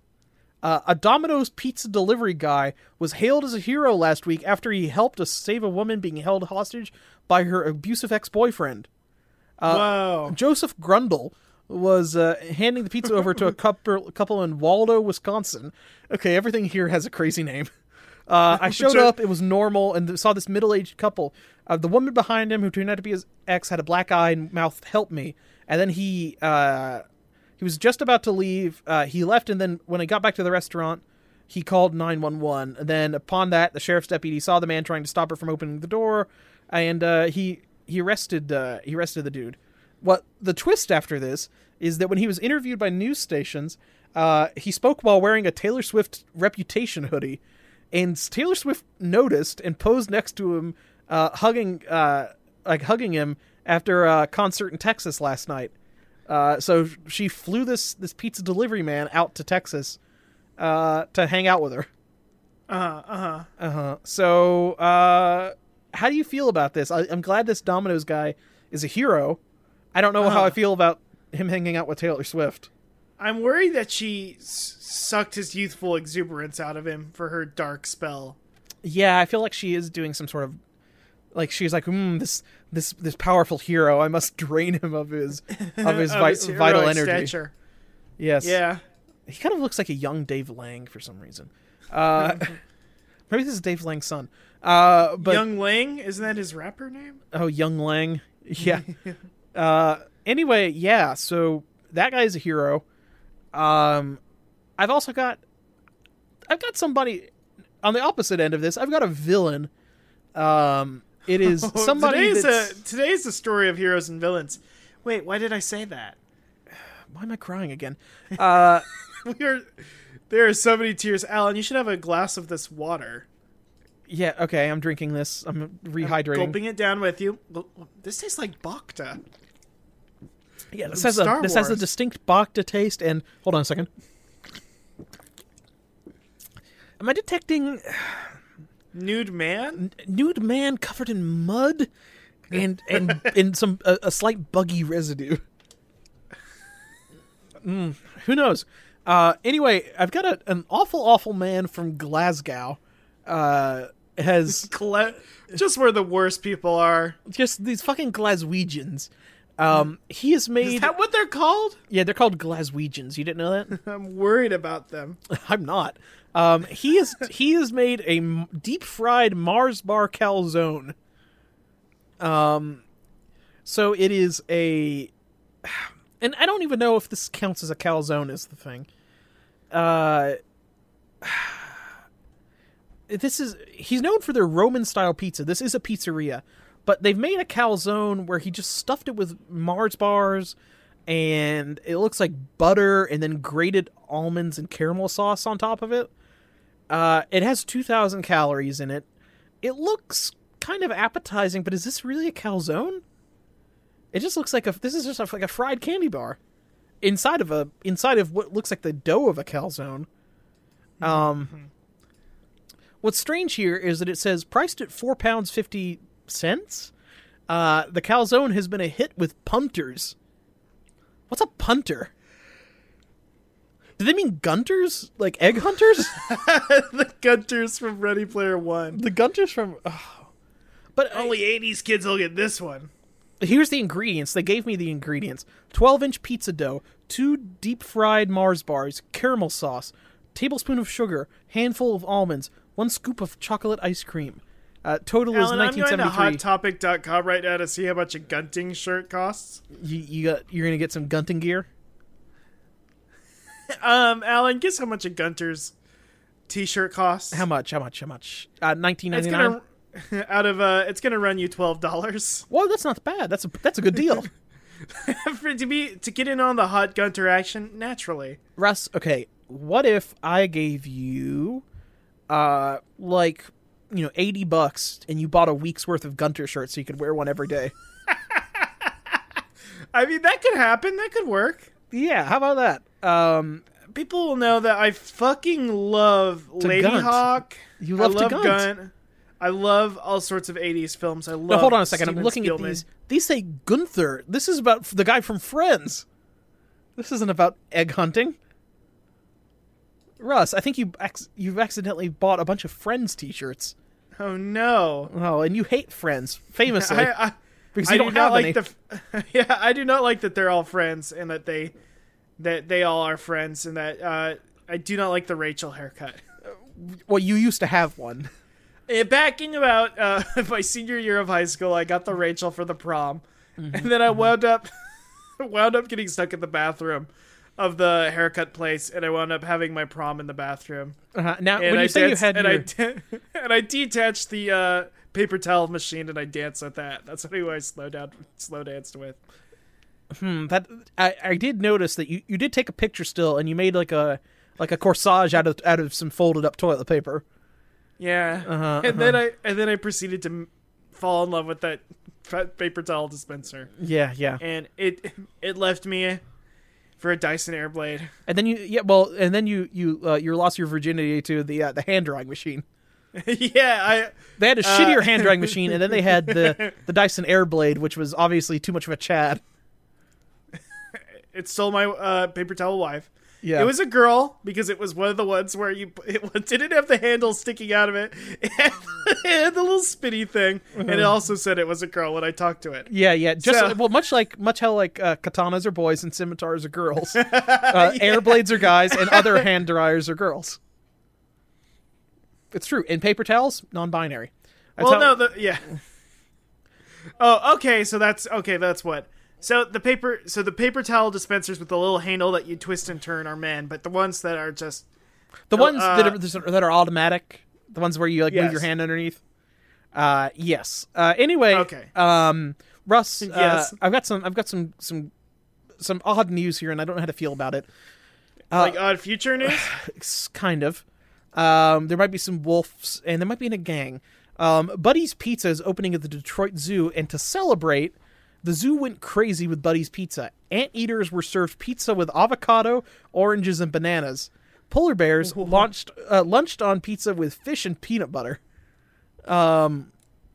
Uh, a Domino's pizza delivery guy was hailed as a hero last week after he helped to save a woman being held hostage by her abusive ex-boyfriend. Whoa. Joseph Grundle was uh, handing the pizza over to a couple, couple in Waldo, Wisconsin. Okay, everything here has a crazy name. Uh, I showed up, it was normal, and saw this middle-aged couple. Uh, the woman behind him, who turned out to be his ex, had a black eye and mouth, "Help me." And then he uh, he was just about to leave. Uh, he left, and then when he got back to the restaurant, he called nine one one. And then upon that, the sheriff's deputy saw the man trying to stop her from opening the door, and uh, he he arrested uh, he arrested the dude. What the twist after this is that when he was interviewed by news stations, uh, he spoke while wearing a Taylor Swift Reputation hoodie, and Taylor Swift noticed and posed next to him, uh, hugging uh, like hugging him after a concert in Texas last night. Uh, so she flew this this pizza delivery man out to Texas uh, to hang out with her. Uh-huh, uh-huh. Uh-huh. So, uh, how do you feel about this? I, I'm glad this Domino's guy is a hero. I don't know Uh-huh. how I feel about him hanging out with Taylor Swift. I'm worried that she s- sucked his youthful exuberance out of him for her dark spell. Yeah, I feel like she is doing some sort of, like she's like, hmm, this this this powerful hero. I must drain him of his of his, Of vi- his vital heroic energy. stature. Yes. Yeah. He kind of looks like a young Dave Lang for some reason. Uh, maybe this is Dave Lang's son. Uh, but Young Lang, isn't that his rapper name? Oh, Young Lang. Yeah. uh, anyway, yeah, so that guy's a hero. Um, I've also got... I've got somebody... On the opposite end of this, I've got a villain. Um, it is somebody today's that's... a today's the story of heroes and villains. Wait, why did I say that? Why am I crying again? Uh, We are there are so many tears. Alan, you should have a glass of this water. yeah, okay, I'm drinking this. I'm rehydrating. Gulping it down with you. This tastes like Bacta. Yeah, this from has a Star this has a Wars. distinct Bacta taste. And hold on a second. Am I detecting Nude man? nude man covered in mud and and and some a, a slight buggy residue? Mm, who knows? Uh, anyway, I've got a, an awful, awful man from Glasgow. Uh, has Gle- just where the worst people are. just these fucking Glaswegians. Um, he has made Is that what they're called? yeah, they're called Glaswegians. You didn't know that? I'm worried about them. I'm not. Um, he is he has made a m- deep fried Mars bar calzone. Um, so it is a, and I don't even know if this counts as a calzone. Is the thing. Uh, this is he's known for their Roman style pizza. This is a pizzeria, but they've made a calzone where he just stuffed it with Mars bars, and it looks like butter and then grated almonds and caramel sauce on top of it. Uh, it has two thousand calories in it. It looks kind of appetizing, but is this really a calzone? It just looks like a this is just a, like a fried candy bar inside of a inside of what looks like the dough of a calzone. Um, what's strange here is that it says priced at four pounds fifty cents. Uh, the calzone has been a hit with punters. What's a punter? Do they mean gunters? Like egg hunters? The Gunters from Ready Player One. The gunters from... Oh. But uh, Only eighties kids will get this one. here's the ingredients. They gave me the ingredients. twelve-inch pizza dough, two deep-fried Mars bars, caramel sauce, tablespoon of sugar, handful of almonds, one scoop of chocolate ice cream. Uh, total is Alan, I'm nineteen going to seventy-three. hot topic dot com right now to see how much a gunting shirt costs. You, you got, you're going to get some gunting gear? Um, Alan, guess how much a Gunter's t-shirt costs? How much? How much? How much? Uh, nineteen It's ninety-nine. gonna out of uh, it's gonna run you twelve dollars. Well, that's not bad. That's a that's a good deal. For, to be to get in on the hot Gunter action naturally. Russ, okay, what if I gave you, uh, like, you know, eighty bucks and you bought a week's worth of Gunter shirts so you could wear one every day? I mean, that could happen. That could work. Yeah, how about that? Um, People will know that I fucking love Lady gunt. Hawk. You love I love to Gun. gunt. I love all sorts of eighties films. I love. Now, hold on a second. Steven I'm looking Spielman. at these. These say Gunther. This is about the guy from Friends. This isn't about egg hunting. Russ, I think you ac- you've accidentally bought a bunch of Friends t-shirts. Oh no! Oh, and you hate Friends, famously. I, I, because I you do don't not have like any. the. Yeah, I do not like that they're all friends and that they, that they all are friends and that uh, I do not like the Rachel haircut. Well, you used to have one. Eh, Back in about uh, my senior year of high school, I got the Rachel for the prom, Mm-hmm. and then I wound up wound up getting stuck in the bathroom of the haircut place, and I wound up having my prom in the bathroom. Uh-huh. Now, And when I you say danced, you had and your... I de- and I detached the uh, paper towel machine, and I danced with that. That's what I slow down, slow danced with. Hmm, that I, I did notice that you, you did take a picture still, and you made like a like a corsage out of out of some folded up toilet paper. Yeah, Uh-huh, and then I and then I proceeded to m- fall in love with that fa- paper towel dispenser, Yeah, yeah. and it it left me for a Dyson Airblade. And then you yeah well, and then you you uh, you lost your virginity to the uh, the hand drying machine. Yeah, I They had a Uh, shittier hand drying machine, and then they had the the Dyson Airblade, which was obviously too much of a Chad. it stole my uh, paper towel wife. Yeah, It was a girl because it was one of the ones where you it didn't have the handle sticking out of it. It had, it had the little spinny thing, and it also said it was a girl when I talked to it. Yeah, yeah. Just So- well, much like much how like uh, katanas are boys and scimitars are girls, uh, air blades are guys, and other hand dryers are girls. It's true. And paper towels, non-binary. That's Well, how- no, the, yeah. Oh, okay. So that's okay. That's what. So the paper, so the paper towel dispensers with the little handle that you twist and turn are men, but the ones that are just the ones uh, that are that are automatic, the ones where you like move Yes. your hand underneath. Uh, yes. Uh, anyway. Okay. Um, Russ. Uh, Yes. I've got some. I've got some some some odd news here, and I don't know how to feel about it. like Odd Future news. It's kind of. Um, there might be some wolves, and there might be in a gang. Um, Buddy's Pizza is opening at the Detroit Zoo, and to celebrate, the zoo went crazy with Buddy's Pizza. Anteaters were served pizza with avocado, oranges, and bananas. Polar bears launched uh, lunched on pizza with fish and peanut butter. Um,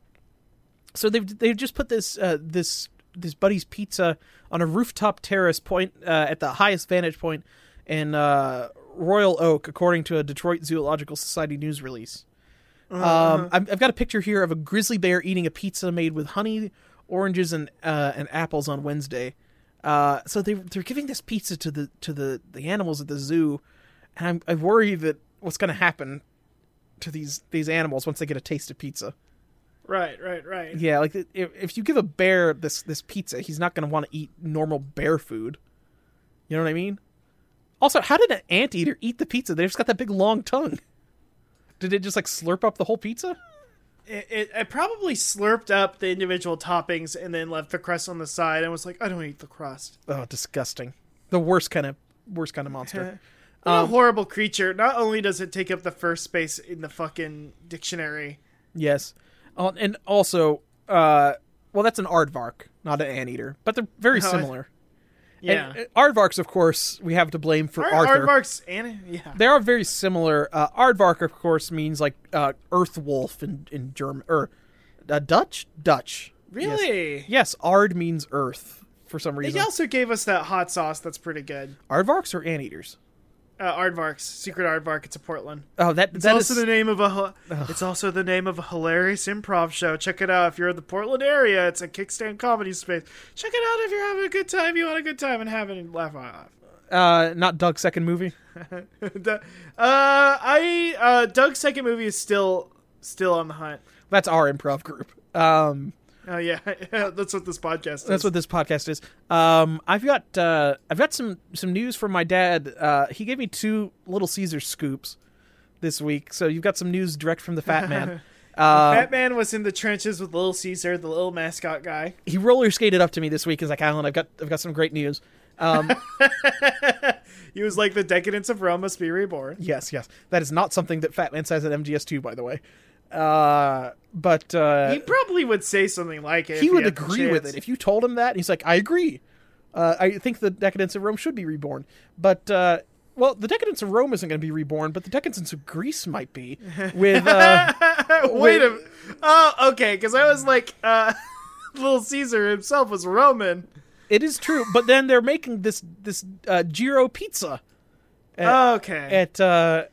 so they've they've just put this uh, this this Buddy's Pizza on a rooftop terrace point uh, at the highest vantage point in uh, Royal Oak, according to a Detroit Zoological Society news release. Um, I've, I've got a picture here of a grizzly bear eating a pizza made with honey, oranges, and uh, and apples on Wednesday. Uh, so they they're giving this pizza to the to the, the animals at the zoo, and I'm I worry that what's going to happen to these these animals once they get a taste of pizza. Right, right, right. Yeah, like if if you give a bear this this pizza, he's not going to want to eat normal bear food. You know what I mean? Also, how did an anteater eat the pizza? They've just got that big long tongue. Did it just like slurp up the whole pizza? It, it, it probably slurped up the individual toppings and then left the crust on the side and was like, I don't eat the crust. Oh, disgusting! The worst kind of worst kind of monster. What Um, a horrible creature. Not only does it take up the first space in the fucking dictionary. Yes, uh, and also, uh, well, that's an aardvark, not an anteater, but they're very Oh, I- similar. Yeah. And, uh, aardvarks, of course, we have to blame for Are Arthur. aardvarks and yeah. They are very similar. Uh, aardvark, of course, means like uh, earth wolf in in German or uh, Dutch. Dutch. Yes. Really? Yes, ard means earth for some They reason. also gave us that hot sauce that's pretty good. Aardvarks or anteaters? Uh, Aardvarks, Secret Aardvark. It's a Portland. Oh, that It's that also is the name of a. hu- It's also the name of a hilarious improv show. Check it out if you're in the Portland area. It's a kickstand comedy space. Check it out if you're having a good time. You want a good time and having a laugh off. uh, not Doug's second movie. uh, I uh, Doug's second movie is still still on the hunt. That's our improv group. Um, Oh yeah, that's what this podcast is. That's what this podcast is. Um, I've got uh, I've got some some news from my dad. Uh, he gave me two Little Caesar scoops this week, so you've got some news direct from the Fat Man. Uh, Fat Man was in the trenches with Little Caesar, the little mascot guy. he roller skated up to me this week. He's like, Alan, I've got I've got some great news. Um, He was like, the decadence of Rome must be reborn. yes, yes, that is not something that Fat Man says at M G S two, by the way. Uh, but uh, He probably would say something like it. he if would had the agree with chance. it if you told him that. And he's like, I agree. Uh, I think the decadence of Rome should be reborn, but uh, well, the decadence of Rome isn't going to be reborn, but the decadence of Greece might be. With uh, Wait a with- minute. Oh, okay, because I was like, uh, Little Caesar himself was Roman. it is true, but then they're making this this uh, gyro pizza. At, Okay. At uh,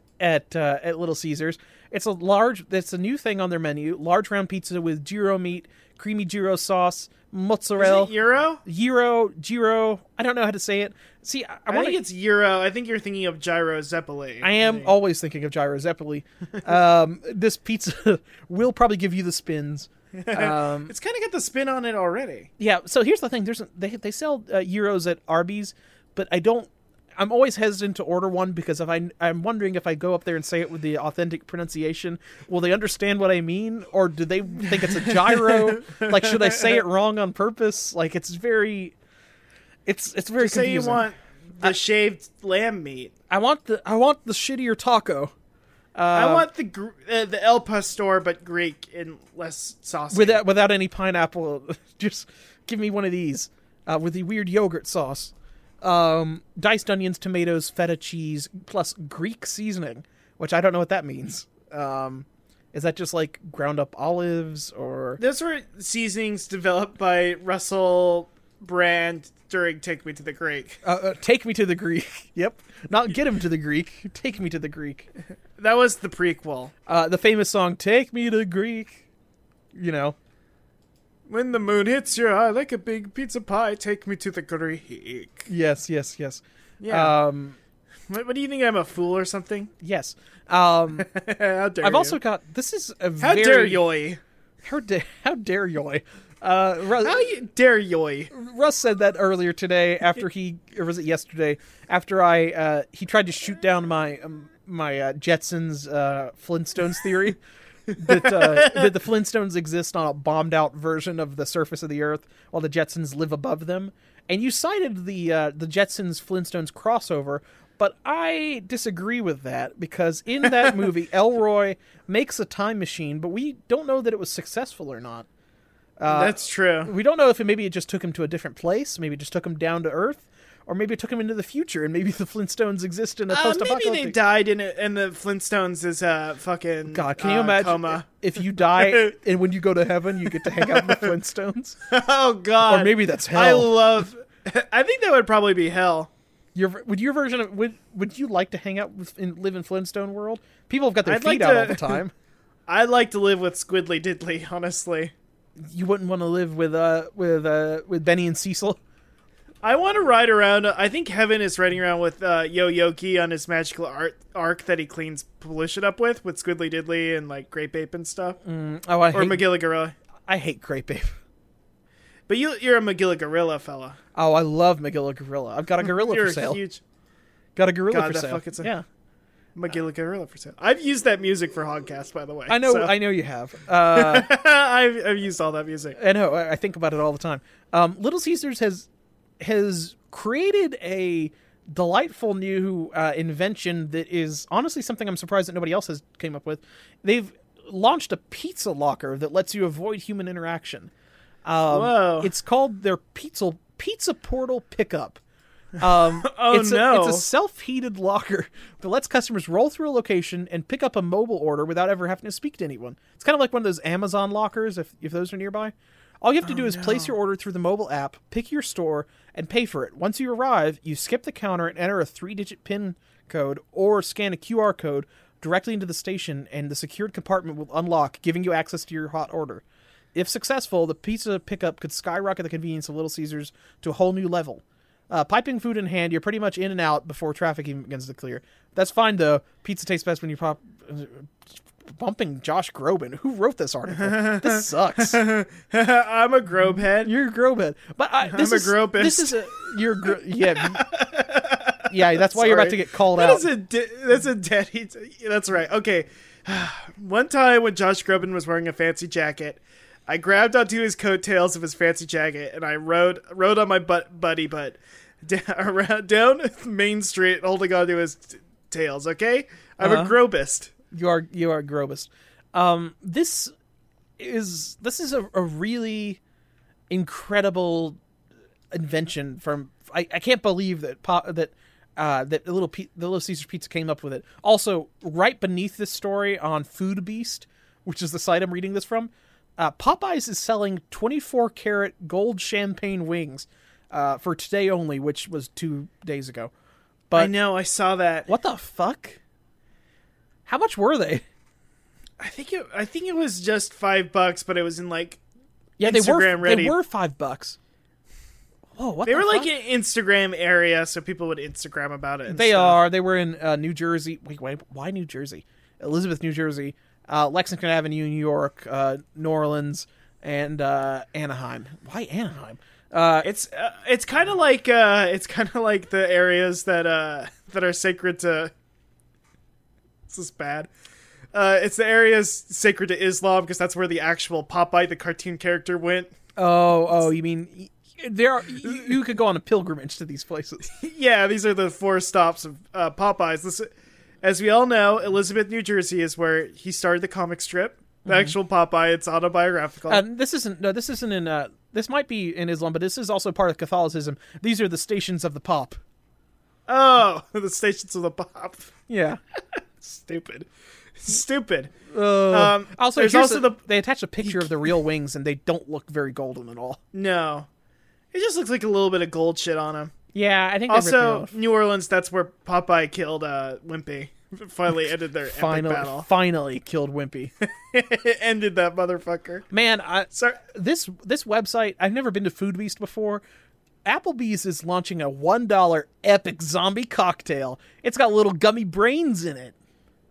at uh, at Little Caesars, it's a large. It's a new thing on their menu: large round pizza with gyro meat, creamy gyro sauce, mozzarella, Is it Euro? gyro, gyro. I don't know how to say it. See, I, I I want think to. it's Euro. I think you're thinking of Gyro Zeppeli. I am always thinking of gyro zeppeli. um, this pizza will probably give you the spins. Um, It's kind of got the spin on it already. Yeah, so here's the thing: there's they they sell uh, gyros at Arby's, but I don't. I'm always hesitant to order one because if I I'm wondering if I go up there and say it with the authentic pronunciation, will they understand what I mean, or do they think it's a gyro? Like, should I say it wrong on purpose? Like, it's very, it's it's very Just say you confusing. want the shaved lamb meat. I want the I want the shittier taco. I Um, want the gr- uh, the El Pastor, but Greek and less saucy. without without any pineapple. Just give me one of these uh, with the weird yogurt sauce. Um, diced onions, tomatoes, feta cheese, plus Greek seasoning, which I don't know what that means. Um, is that just like ground up olives or? Those were seasonings developed by Russell Brand during Take Me to the Greek. Uh, uh, take me to the Greek. Yep, not get him to the Greek. Take me to the Greek. That was the prequel. Uh, the famous song "Take Me to Greek." You know. When the moon hits your eye like a big pizza pie, take me to the Greek. Yes, yes, yes. Yeah. Um, what, what do you think? I'm a fool or something? yes. Um, How dare I've you? also got. This is a How very. dare yoy? How dare, how dare yoy? Uh, Russ, How you dare yoy? Russ said that earlier today after he, or was it yesterday? After I, uh, he tried to shoot down my um, my uh, Jetsons uh, Flintstones theory that uh, that the Flintstones exist on a bombed out version of the surface of the Earth, while the Jetsons live above them. And you cited the uh, the Jetsons Flintstones crossover. But I disagree with that because in that movie, Elroy makes a time machine, but we don't know that it was successful or not. Uh, That's true. we don't know if it, maybe it just took him to a different place, maybe it just took him down to Earth, or maybe it took him into the future, and maybe the Flintstones exist in a Uh, post-apocalyptic. maybe they died in it, and the Flintstones is a fucking God, can you uh, imagine coma. if you die and when you go to heaven, you get to hang out with the Flintstones? Oh God! Or maybe that's hell. I love. I think that would probably be hell. Your would your version of would would you like to hang out with and live in Flintstone world? People have got their I'd feet like out to- all the time. I'd like to live with Squiddly Diddly, honestly. You wouldn't want to live with uh with uh with Benny and Cecil. I want to ride around. I think Heaven is riding around with uh, Yo-Yoki on his magical art, arc that he cleans pollution up with, with Squiddly Diddly and like Grape Ape and stuff, Mm, oh, I or hate Magilla Gorilla. I hate Grape Ape. But you, you're a Magilla Gorilla fella. Oh, I love Magilla Gorilla. I've got a gorilla You're for a sale. huge Got a gorilla God, for that sale. fucking- Yeah, Magilla Gorilla for sale. I've used that music for Hogcast, by the way. I know. so- I know you have. Uh, I've, I've used all that music. I know. I I think about it all the time. Um, Little Caesars has has created a delightful new uh, invention that is honestly something I'm surprised that nobody else has came up with. They've launched a pizza locker that lets you avoid human interaction. Um, Whoa. It's called their pizza pizza portal pickup. Um, Oh, it's no. A, it's a self-heated locker that lets customers roll through a location and pick up a mobile order without ever having to speak to anyone. It's kind of like one of those Amazon lockers, if if those are nearby. All you have to do is place your order through the mobile app, pick your store, and pay for it. Once you arrive, you skip the counter and enter a three-digit PIN code or scan a Q R code directly into the station, and the secured compartment will unlock, giving you access to your hot order. If successful, the pizza pickup could skyrocket the convenience of Little Caesars to a whole new level. Uh, piping food in hand, you're pretty much in and out before traffic even begins to clear. That's fine, though. Pizza tastes best when you pop... Bumping Josh Groban. Who wrote this article? This sucks. I'm a Grobe head. You're a Groban. But I, this I'm a is, gropist. This is a... You're... Gro- yeah. Yeah, that's why you're about to Sorry. get called That out. is a de- that's a dead. That's right. Okay, One time when Josh Groban was wearing a fancy jacket, I grabbed onto his coattails of his fancy jacket and I rode rode on my butt buddy butt down, around, down Main Street holding onto his t- tails, okay? I'm Uh-huh. a grobist. You are you are a grobist. Um, this is this is a, a really incredible invention from. I, I can't believe that po- that uh, that the little P- the Little Caesars Pizza came up with it. Also, right beneath this story on Food Beast, which is the site I'm reading this from, uh, Popeyes is selling twenty-four karat gold champagne wings uh, for today only, which was two days ago. But I know, I saw that. what the fuck? How much were they? I think it. I think it was just five bucks, but it was in like. Yeah, they were. Instagram ready. They were five bucks. Whoa, what? They the were like fuck? an Instagram area, so people would Instagram about it. And They stuff. are. They were in uh, New Jersey. Wait, wait, why New Jersey? Elizabeth, New Jersey, uh, Lexington Avenue, New York, uh, New Orleans, and uh, Anaheim. Why Anaheim? Uh, It's uh, it's kind of like uh, it's kind of like the areas that uh, that are sacred to. This is bad. Uh, it's the areas sacred to Islam because that's where the actual Popeye, the cartoon character, went. oh, oh, you mean y- there? Are, you, you could go on a pilgrimage to these places. Yeah, these are the four stops of uh, Popeyes. This, as we all know, Elizabeth, New Jersey is where he started the comic strip. The actual Popeye. It's autobiographical. Uh, this isn't. No, this isn't in. Uh, this might be in Islam, but this is also part of Catholicism. These are the stations of the pop. oh, the stations of the pop. Yeah. Stupid. Stupid. Uh, Um, also, there's here's also a- the- they attach a picture of the real wings, and they don't look very golden at all. No. It just looks like a little bit of gold shit on him. Yeah, I think they ripped it Also, off. New Orleans, that's where Popeye killed uh, Wimpy. Finally ended their finally, epic battle. finally killed Wimpy. ended that motherfucker. Man, I, Sorry. this this website. I've never been to Food Beast before. Applebee's is launching a one dollar epic zombie cocktail. It's got little gummy brains in it.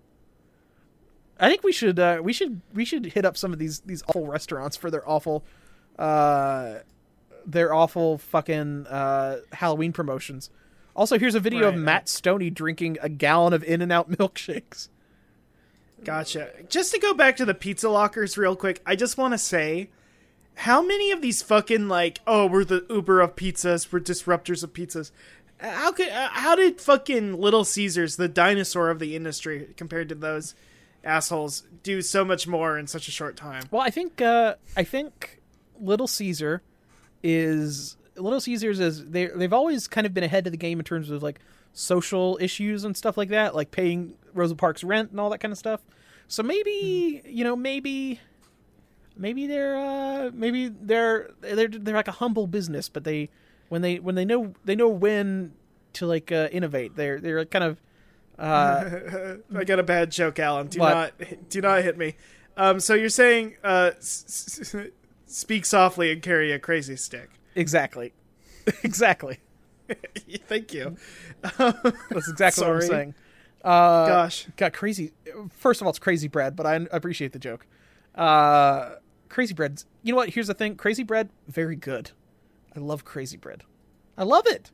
I think we should uh, we should we should hit up some of these these awful restaurants for their awful, uh, their awful fucking uh, Halloween promotions. Also, here's a video of Right. Matt Stoney drinking a gallon of In-N-Out milkshakes. Gotcha. Just to go back to the pizza lockers real quick, I just want to say, how many of these fucking, like, oh, we're the Uber of pizzas, we're disruptors of pizzas. How could, uh, how did fucking Little Caesars, the dinosaur of the industry, compared to those assholes, do so much more in such a short time? Well, I think uh, I think Little Caesar is Little Caesars is they they've always kind of been ahead of the game in terms of like social issues and stuff like that, like paying Rosa Parks rent and all that kind of stuff. So maybe you know maybe maybe they're uh, maybe they're they're they're like a humble business, but they when they when they know they know when to like uh, innovate. They're they're kind of. Uh, I got a bad joke, Alan. Do What? not do not hit me. Um, so you're saying uh, s- s- speak softly and carry a crazy stick. exactly, exactly. Thank you. That's exactly what I'm Sorry. saying. Uh, Gosh. got crazy. First of all, it's Crazy Bread, but I I appreciate the joke. Uh, Crazy Bread. You know what? Here's the thing. Crazy Bread, very good. I love Crazy Bread. I love it.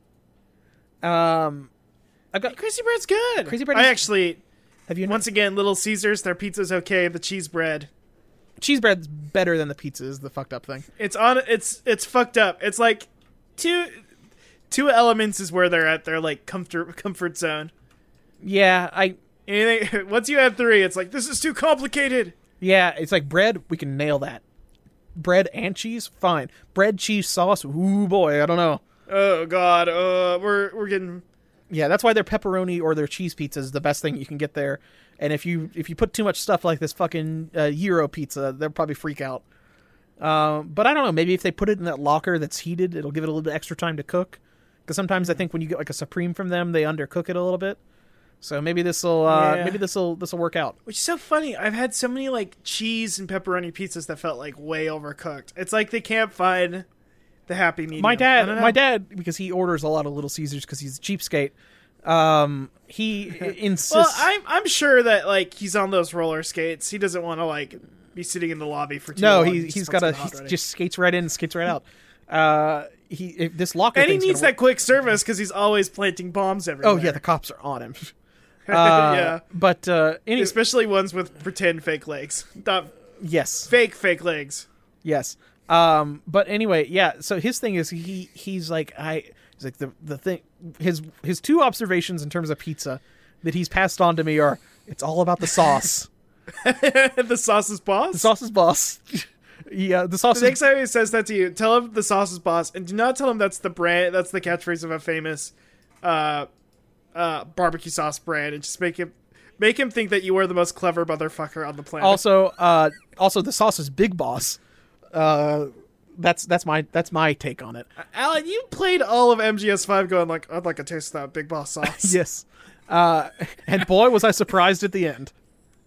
Um, I've got. Crazy Bread's good. Crazy Bread I is- actually, Have you? once again, Little Caesars, their pizza's okay. The cheese bread, Cheese bread's better than the pizza is the fucked up thing. it's on. It's it's fucked up. It's like two two elements is where they're at. Their like comfort comfort zone. Yeah, I. Anything once you add three, it's like this is too complicated. Yeah, it's like bread. We can nail that. Bread and cheese, fine. Bread, cheese, sauce. Ooh boy, I don't know. Oh God, uh, we're we're getting. Yeah, that's why their pepperoni or their cheese pizza is the best thing you can get there. And if you if you put too much stuff like this fucking uh, Euro pizza, they'll probably freak out. Um, but I don't know. Maybe if they put it in that locker that's heated, it'll give it a little bit extra time to cook. Because sometimes I think when you get like a Supreme from them, they undercook it a little bit. So maybe this will uh, Yeah. maybe this will this will work out. Which is so funny. I've had so many like cheese and pepperoni pizzas that felt like way overcooked. It's like they can't find the happy medium. My I dad, don't know. my dad, because he orders a lot of Little Caesars because he's a cheapskate. Um, he insists. Well, I'm I'm sure that like he's on those roller skates. He doesn't want to like be sitting in the lobby for too no, long. he just he's wants got a it hot he ready. just skates right in, and skates right out. Uh, he if this locker and he thing's needs gonna that quick service because he's always planting bombs work- everywhere. Oh yeah, the cops are on him. yeah. But uh, any- Especially ones with pretend fake legs. Not yes, fake fake legs. yes. Um, but anyway, yeah. So his thing is he he's like I he's like the the thing his his two observations in terms of pizza that he's passed on to me are it's all about the sauce. The sauce is boss? The sauce is boss. Yeah, the sauce The is next time he says that to you, tell him the sauce is boss, and do not tell him that's the brand. That's the catchphrase of a famous uh, uh, barbecue sauce brand, and just make him make him think that you are the most clever motherfucker on the planet. also uh also the sauce is big boss. Uh, that's that's my that's my take on it. Alan, you played all of M G S five, going like, "I'd like a taste of that big boss sauce." Yes. Uh, and boy, was I surprised at the end.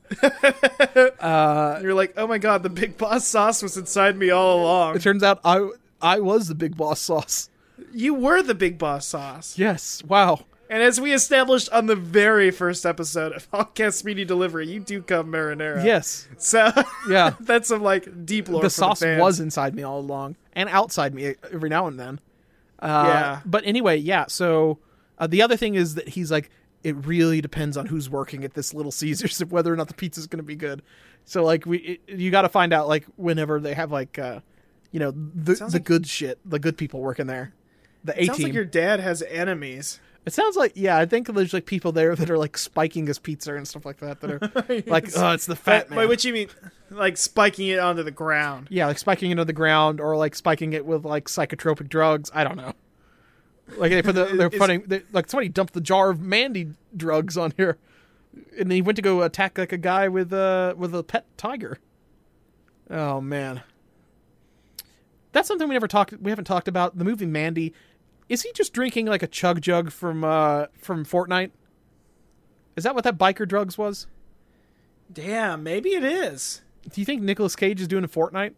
You're like, "Oh my god, the big boss sauce was inside me all along." It turns out I I was the big boss sauce. You were the big boss sauce. Yes. Wow. And as we established on the very first episode of Hallcast Speedy Delivery, you do come marinara. Yes. So Yeah. that's some like deep lore. The for sauce the fans. was inside me all along and outside me every now and then. Uh, Yeah. But anyway, yeah. So uh, the other thing is that he's like, it really depends on who's working at this Little Caesars of whether or not the pizza's going to be good. So like we, it, you got to find out like whenever they have like, uh, you know, the the like- good shit, the good people working there, the A Sounds team. like your dad has enemies. It sounds like yeah. I think there's like people there that are like spiking his pizza and stuff like that. That are like, oh, it's the fat By, man. by which you mean, like spiking it onto the ground. Yeah, like spiking it into the ground or like spiking it with like psychotropic drugs. I don't know. Like they put the they're Is- putting they, like somebody dumped the jar of Mandy drugs on here, and he went to go attack like a guy with a with a pet tiger. Oh man, that's something we never talked. We haven't talked about the movie Mandy. Is he just drinking like a chug jug from uh from Fortnite? Is that what that biker drugs was? Damn, maybe it is. Do you think Nicolas Cage is doing a Fortnite?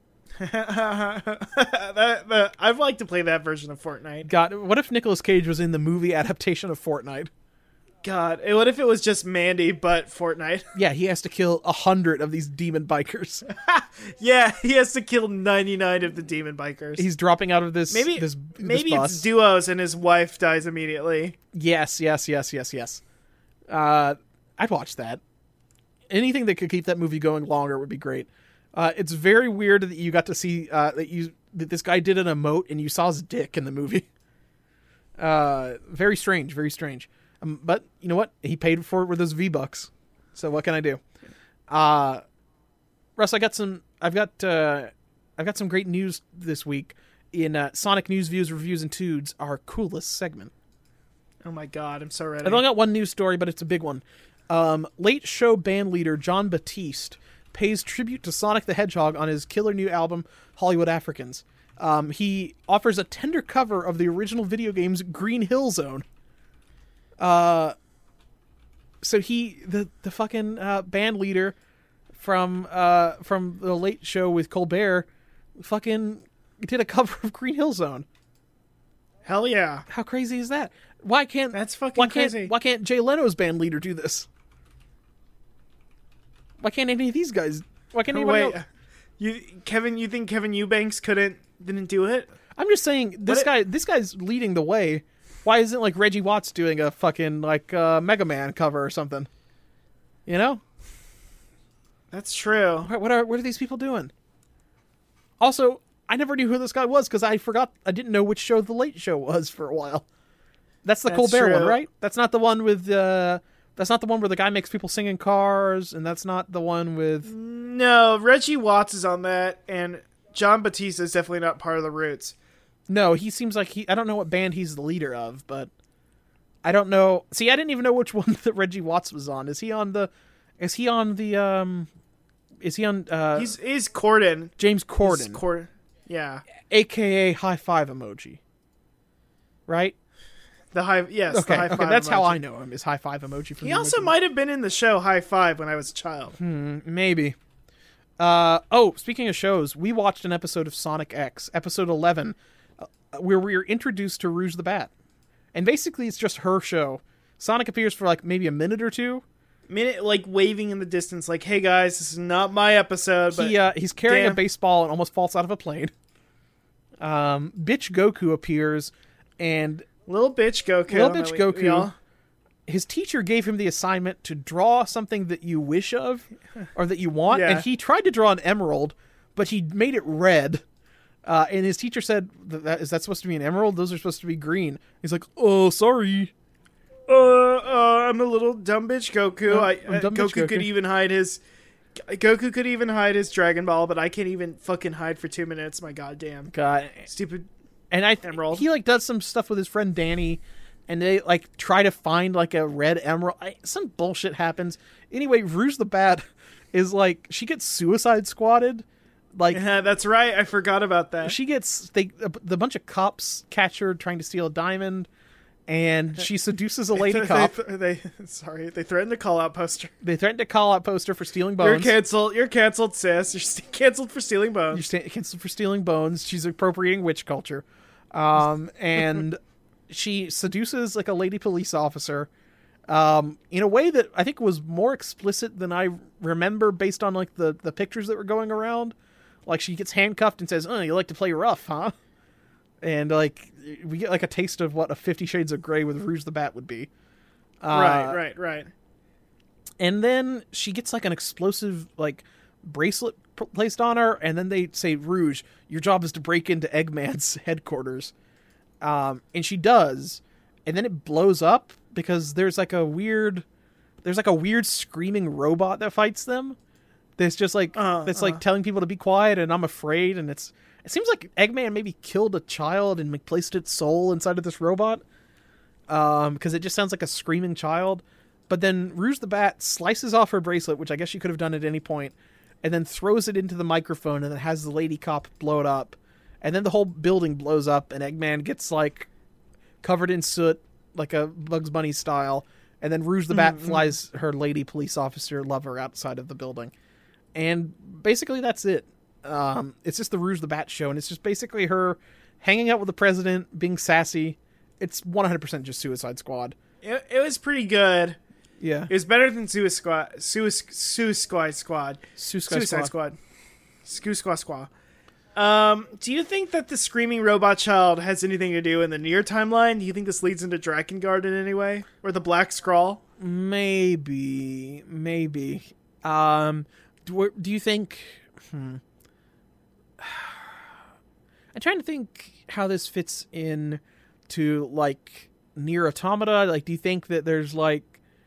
that, that, I'd like to play that version of Fortnite. God, what if Nicolas Cage was in the movie adaptation of Fortnite? God, eh, what if it was just Mandy but Fortnite? Yeah, he has to kill a hundred of these demon bikers. Yeah, he has to kill ninety-nine of the demon bikers. He's dropping out of this. maybe this, maybe this it's bus. duos and his wife dies immediately. Yes, yes, yes, yes, yes. Uh, I'd watch that. Anything that could keep that movie going longer would be great. Uh, it's very weird that you got to see uh, that you that this guy did an emote and you saw his dick in the movie. Uh, very strange, very strange. Um, but you know what? He paid for it with his V bucks. So what can I do? Uh, Russ, I got some. I've got. Uh, I've got some great news this week in uh, Sonic News, Views, Reviews, and Tudes, our coolest segment. Oh my god, I'm so ready. I've only got one news story, but it's a big one. Um, late show band leader John Batiste pays tribute to Sonic the Hedgehog on his killer new album, Hollywood Africans. Um, he offers a tender cover of the original video game's Green Hill Zone. Uh, so he, the the fucking uh, band leader from uh from the Late Show with Colbert, fucking did a cover of Green Hill Zone. Hell yeah. How crazy is that? Why can't That's fucking why can't, crazy. Why can't Jay Leno's band leader do this? Why can't any of these guys? Why can't anybody Wait, else? you Kevin? You think Kevin Eubanks couldn't didn't do it? I'm just saying this What it- guy. This guy's leading the way. Why isn't like Reggie Watts doing a fucking like uh, Mega Man cover or something? You know, That's true. what what are what are these people doing? Also, I never knew who this guy was because I forgot. I didn't know which show the Late Show was for a while. That's the That's Colbert one, true. right? That's not the one with. Uh, that's not the one where the guy makes people sing in cars, and that's not the one with. No, Reggie Watts is on that, and John Batista is definitely not part of the Roots. No, he seems like he. I don't know what band he's the leader of, but I don't know. See, I didn't even know which one that Reggie Watts was on. Is he on the? Is he on the? Um, is he on? Uh, He's he's Corden. James He's Corden, Cor- yeah, aka high five emoji. Right? the high yes. Okay, the high okay, five that's how emoji. I know him. Is high five emoji from He the also emoji. might have been in the show High Five when I was a child. Maybe. Uh, oh, speaking of shows, we watched an episode of Sonic X, episode eleven, uh, where we were introduced to Rouge the Bat. And basically, it's just her show. Sonic appears for like maybe a minute or two. Minute like waving in the distance, like, "Hey guys, this is not my episode." But He uh, he's carrying damn. a baseball and almost falls out of a plane. Um, bitch Goku appears, and little bitch Goku, Little that bitch we- Goku. we all- his teacher gave him the assignment to draw something that you wish of or that you want, Yeah. and he tried to draw an emerald, but he made it red. Uh, and his teacher said, that, "Is that supposed to be an emerald? Those are supposed to be green." He's like, "Oh, sorry." Uh, uh, I'm a little dumb bitch Goku. No, I, I'm uh, dumb bitch Goku, Goku. could even hide his... Goku could even hide his Dragon Ball, but I can't even fucking hide for two minutes. My goddamn God. stupid... And I Emerald. he like does some stuff with his friend Danny, and they like try to find like a red emerald. I, some bullshit happens. Anyway, Rouge the Bat is like she gets suicide squatted. Like Yeah, that's right. I forgot about that. she gets they the bunch of cops catch her trying to steal a diamond, and she seduces a lady they, cop. They, they, sorry, they threatened to call out poster. They threaten to call out poster for stealing You're bones. canceled. You're canceled, sis. You're st- canceled for stealing bones. You're sta- canceled for stealing bones. She's appropriating witch culture. Um, and she seduces like a lady police officer um, in a way that I think was more explicit than I remember based on like the, the pictures that were going around. Like she gets handcuffed and says, "Oh, you like to play rough, huh?" And like we get like a taste of what a Fifty Shades of Grey with Rouge the Bat would be. Uh, right, right, right. And then she gets like an explosive like bracelet p- placed on her, and then they say, "Rouge, your job is to break into Eggman's headquarters." Um, and she does, and then it blows up because there's like a weird, there's like a weird screaming robot that fights them. That's just like Uh, that's uh. like telling people to be quiet, and I'm afraid. And it's it seems like Eggman maybe killed a child and like, placed its soul inside of this robot. Um, because it just sounds like a screaming child. But then Rouge the Bat slices off her bracelet, which I guess she could have done at any point, and then throws it into the microphone and then has the lady cop blow it up. And then the whole building blows up and Eggman gets like covered in soot, like a Bugs Bunny style. And then Rouge the Bat Mm-hmm. flies her lady police officer lover outside of the building. And basically that's it. Um, it's just the Rouge the Bat show, and it's just basically her hanging out with the president, being sassy. It's one hundred percent just Suicide Squad. It, it was pretty good. Yeah. It was better than Suicide Squad. Suicide Suicide Squad. Suicide Suicide Squad. Squad. Suicide Squad. Um, do you think that the screaming robot child has anything to do in the near timeline? Do you think this leads into Drakengard in any way, or the Black Scrawl? Maybe, maybe. Um, do, do you think? Hmm. I'm trying to think how this fits in to like Nier Automata. Like, do you think that there's like?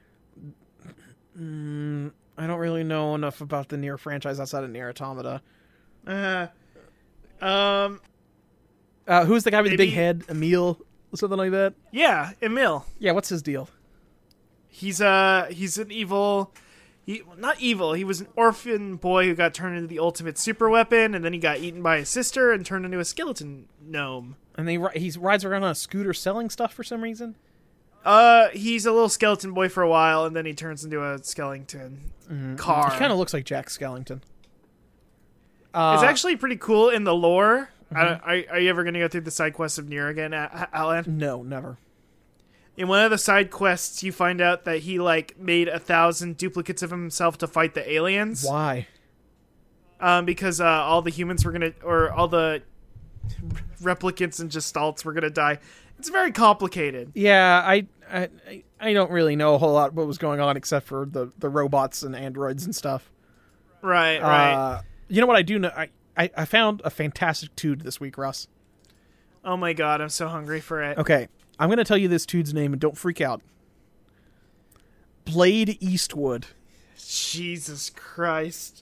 Mm, I don't really know enough about the Nier franchise outside of Nier Automata. Uh, um, Uh, who's the guy with the big Maybe- head? Emil, something like that. yeah, Emil. Yeah, what's his deal? He's uh he's an evil. He not evil. He was an orphan boy who got turned into the ultimate super weapon, and then he got eaten by his sister and turned into a skeleton gnome. And he ri- he rides around on a scooter selling stuff for some reason. Uh, he's a little skeleton boy for a while, and then he turns into a skeleton car. He kind of looks like Jack Skellington. Uh, It's actually pretty cool in the lore. I, are, are you ever going to go through the side quests of Nier again, A- Alan? no, never. In one of the side quests, you find out that he like made a thousand duplicates of himself to fight the aliens. Why? Um, because uh, all the humans were gonna, or all the replicants and gestalts were gonna die. It's very complicated. Yeah, I, I I don't really know a whole lot what was going on except for the, the robots and androids and stuff. Right, right. Uh, you know what I do know? I, I, I found a fantastic Tood this week, Russ. Oh my god, I'm so hungry for it. Okay, I'm going to tell you this Tood's name and don't freak out. Blade Eastwood. Jesus Christ.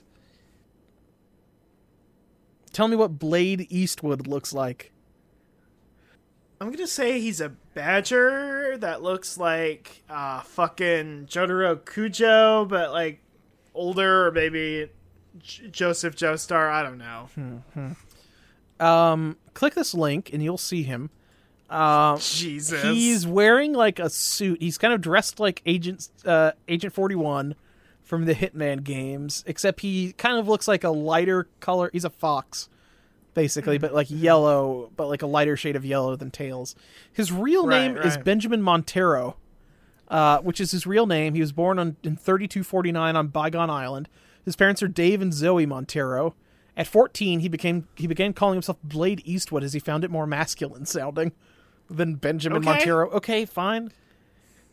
Tell me what Blade Eastwood looks like. I'm gonna say he's a badger that looks like uh fucking Jotaro Kujo, but like older, or maybe J- Joseph Joestar. I don't know. Um, click this link and you'll see him. Uh, Jesus. he's wearing like a suit. He's kind of dressed like Agent uh, Agent forty-one from the Hitman games, except he kind of looks like a lighter color. He's a fox, basically, but like yellow, but like a lighter shade of yellow than Tails. His real Right, name is right. Benjamin Montero, uh, which is his real name. He was born on, in thirty-two forty-nine on Bygone Island. His parents are Dave and Zoe Montero. At fourteen, he became he began calling himself Blade Eastwood as he found it more masculine sounding than Benjamin Okay. Montero. Okay, fine.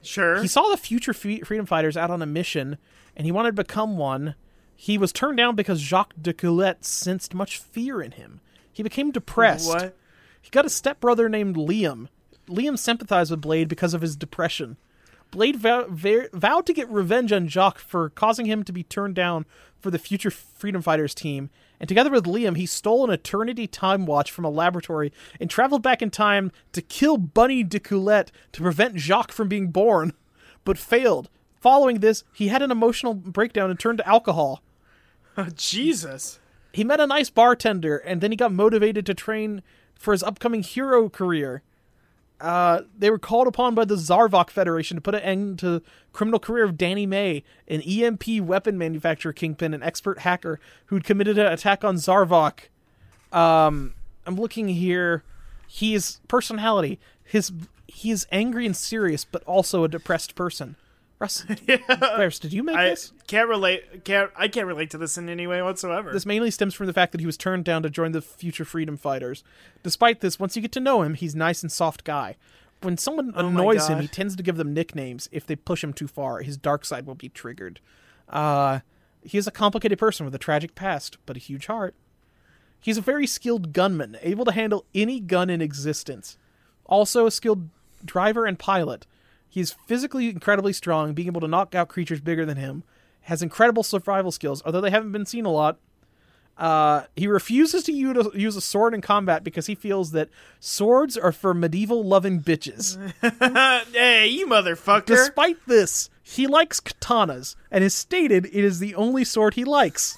Sure. He saw the future fe- freedom fighters out on a mission, and he wanted to become one. He was turned down because Jacques de Coulette sensed much fear in him. He became depressed. What? He got a stepbrother named Liam. Liam sympathized with Blade because of his depression. Blade vow- va- vowed to get revenge on Jacques for causing him to be turned down for the future freedom fighters team, and together with Liam, he stole an Eternity Time Watch from a laboratory and traveled back in time to kill Bunny de Coulette to prevent Jacques from being born, but failed. Following this, he had an emotional breakdown and turned to alcohol. Oh, Jesus. He met a nice bartender, and then he got motivated to train for his upcoming hero career. Uh, they were called upon by the Zarvok Federation to put an end to the criminal career of Danny May, an E M P weapon manufacturer kingpin and expert hacker who'd committed an attack on Zarvok. Um, I'm looking here. His personality, his he is angry and serious, but also a depressed person. Russ, Bears, did you make I this? can't relate. Can't I can't relate to this in any way whatsoever. This mainly stems from the fact that he was turned down to join the future freedom fighters. Despite this, once you get to know him, he's a nice and soft guy. When someone Oh my annoys him, God. he tends to give them nicknames. If they push him too far, his dark side will be triggered. Uh, he is a complicated person with a tragic past, but a huge heart. He's a very skilled gunman, able to handle any gun in existence. Also a skilled driver and pilot. He's physically incredibly strong, being able to knock out creatures bigger than him. Has incredible survival skills, although they haven't been seen a lot. Uh, he refuses to use a, use a sword in combat because he feels that swords are for medieval-loving bitches. Hey, you motherfucker. Despite this, he likes katanas, and has stated it is the only sword he likes.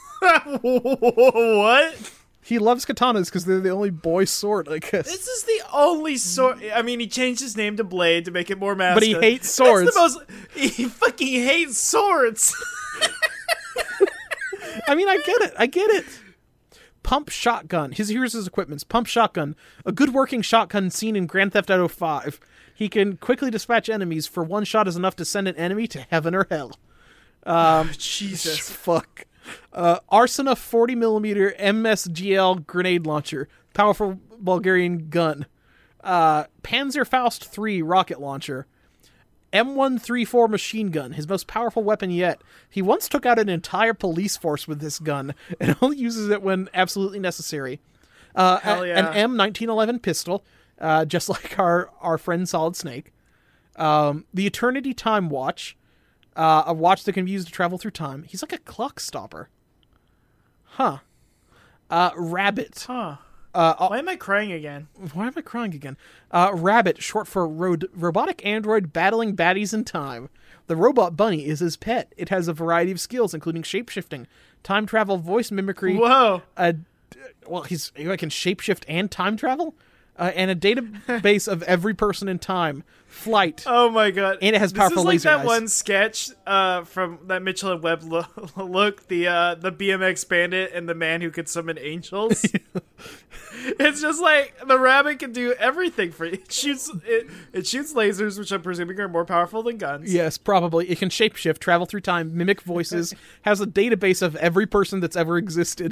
What? He loves katanas because they're the only boy sword, I guess. This is the only sword. I mean, he changed his name to Blade to make it more masculine. But he hates swords. That's the most. He fucking hates swords. I mean, I get it. I get it. Pump shotgun. His here's his equipments. Pump shotgun. A good working shotgun seen in Grand Theft Auto five. He can quickly dispatch enemies. For one shot is enough to send an enemy to heaven or hell. Um, Jesus. Fuck. Uh, Arsena forty millimeter M S G L grenade launcher. Powerful Bulgarian gun. Uh, Panzerfaust three rocket launcher. M one thirty-four machine gun, his most powerful weapon yet. He once took out an entire police force with this gun, and only uses it when absolutely necessary. Uh, Hell a- yeah. An M nineteen eleven pistol, uh, just like our, our friend Solid Snake. Um, the Eternity Time Watch, uh, a watch that can be used to travel through time. He's like a clock stopper. Huh. Uh, Rabbit. Huh. Uh, Why am I crying again? why am I crying again? Uh, Rabbit, short for ro- robotic android battling baddies in time. The robot bunny is his pet. It has a variety of skills, including shapeshifting, time travel, voice mimicry. Whoa. A, well, he's he can shapeshift and time travel, uh, and a database of every person in time, flight. Oh my god. And it has powerful This is like laser that eyes. one sketch uh, from that Mitchell and Webb lo- look, the uh, the B M X bandit and the man who could summon angels. It's just like the rabbit can do everything for you. It shoots it, it shoots lasers, which I'm presuming are more powerful than guns. Yes, probably. It can shapeshift, travel through time, mimic voices, has a database of every person that's ever existed.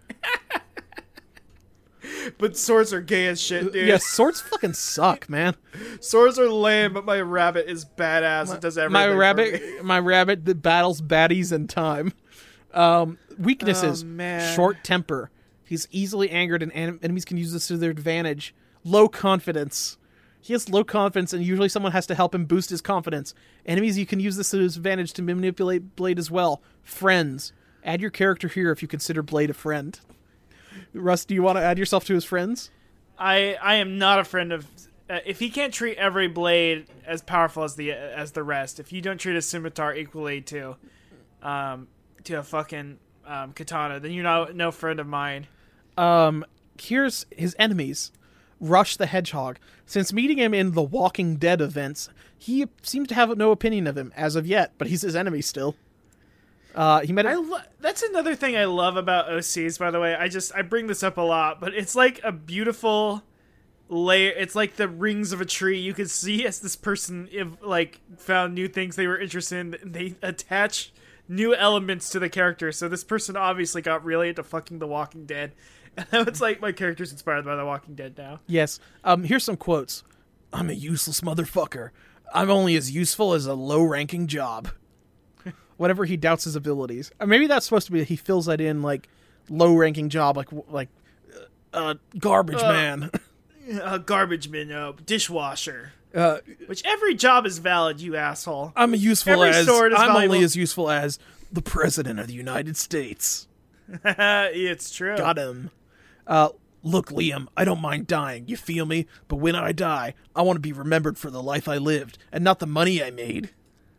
But swords are gay as shit, dude. Yes, swords fucking suck, man. Swords are lame, but my rabbit is badass. It does everything. My for rabbit, me. my rabbit that battles baddies in time. Um, weaknesses: Oh, man. short temper. He's easily angered, and en- enemies can use this to their advantage. Low confidence. He has low confidence, and usually someone has to help him boost his confidence. Enemies, you can use this to his advantage to manipulate Blade as well. Friends. Add your character here if you consider Blade a friend. Russ, do you want to add yourself to his friends? I I am not a friend of. Uh, if he can't treat every blade as powerful as the as the rest, if you don't treat a scimitar equally to, um, to a fucking um, katana, then you're not no friend of mine. Um, here's his enemies. Rush the Hedgehog. Since meeting him in the Walking Dead events, he seems to have no opinion of him as of yet, but he's his enemy still. Uh, he met I him. lo- that's another thing I love about O Cs. By the way, I just I bring this up a lot, but it's like a beautiful layer. It's like the rings of a tree. You can see as this person if, like found new things they were interested in, and they attach new elements to the character. So this person obviously got really into fucking The Walking Dead. And now it's like my character's inspired by The Walking Dead now. Yes. Um, here's some quotes. I'm a useless motherfucker. I'm only as useful as a low-ranking job. Whenever he doubts his abilities. Or maybe that's supposed to be, he fills that in, like, low-ranking job, like, like uh, garbage Uh, man. A garbage man, uh, dishwasher. Uh, Which every job is valid, you asshole. I'm useful Every as, sword is I'm valuable. only as useful as the President of the United States. It's true. Got him. Uh, look, Liam, I don't mind dying, you feel me? But when I die, I want to be remembered for the life I lived, and not the money I made.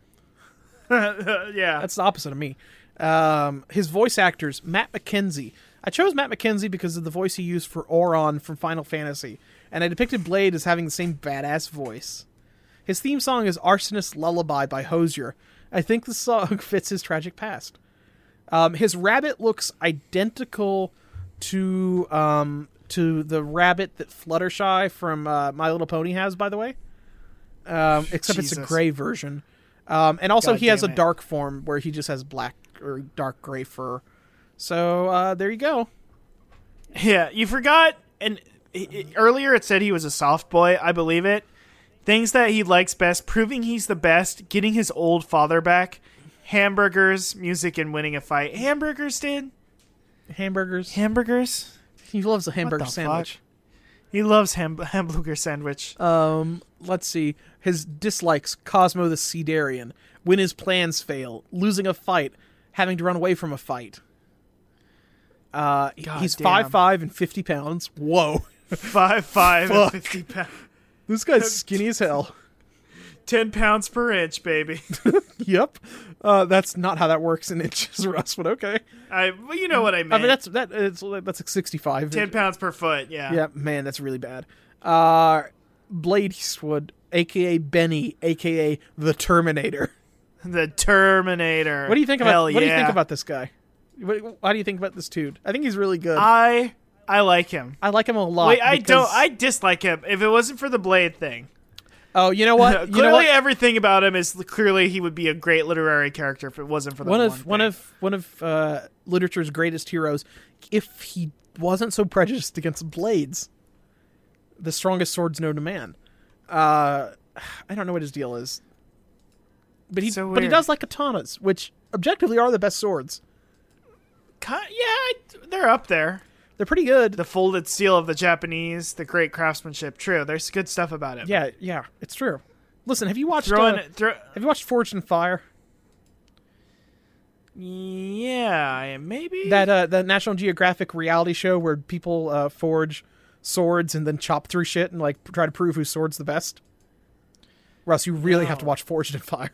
Yeah. That's the opposite of me. Um, his voice actors, Matt McKenzie. I chose Matt McKenzie because of the voice he used for Auron from Final Fantasy, and I depicted Blade as having the same badass voice. His theme song is Arsonist's Lullaby by Hozier. I think the song fits his tragic past. Um, his rabbit looks identical to um, to the rabbit that Fluttershy from uh, My Little Pony has, by the way. Um, except it's a Jesus. gray version. Um, and also God he has a damn it. dark form where he just has black or dark gray fur. So uh, there you go. Yeah, you forgot, and i- i- earlier it said he was a soft boy. I believe it. Things that he likes best, proving he's the best, getting his old father back, hamburgers, music, and winning a fight. Hamburgers, dude? Hamburgers. Hamburgers? He loves a hamburger the sandwich. He loves ham- hamburger sandwich. Um, let's see. His dislikes: Cosmo the Seedarian, when his plans fail, losing a fight, having to run away from a fight. Uh, God he's damn. five five and fifty pounds. Whoa, Five five and Fuck. fifty pounds. this guy's skinny as hell. Ten pounds per inch, baby. Yep. Uh, that's not how that works in inches, Russ. But okay. I, well, you know what I meant. I mean, that's that. It's that's like sixty-five. ten pounds per foot. Yeah. Yeah, man, that's really bad. Uh, Blade Eastwood, aka Benny, aka the Terminator. The Terminator. What do you think about? Hell What do you yeah. think about this guy? What, how do you think about this dude? I think he's really good. I I like him. I like him a lot. Wait, I because- don't. I dislike him. If it wasn't for the Blade thing, Oh, you know what? You clearly know what? everything about him is clearly he would be a great literary character if it wasn't for the One one of one thing. of one of uh, literature's greatest heroes. If he wasn't so prejudiced against blades, the strongest swords known to man. Uh, I don't know what his deal is, but he So but he weird. does like katanas, which objectively are the best swords. Ki- yeah, I, they're up there. They're pretty good. The folded steel of the Japanese, the great craftsmanship. True, there's good stuff about it. Yeah, yeah, it's true. Listen, have you watched throwing uh, throw, have you watched Forged in Fire? yeah, maybe That uh, that National Geographic reality show where people uh, forge swords and then chop through shit and like try to prove whose sword's the best. Russ, you really have to No. watch Forged in Fire.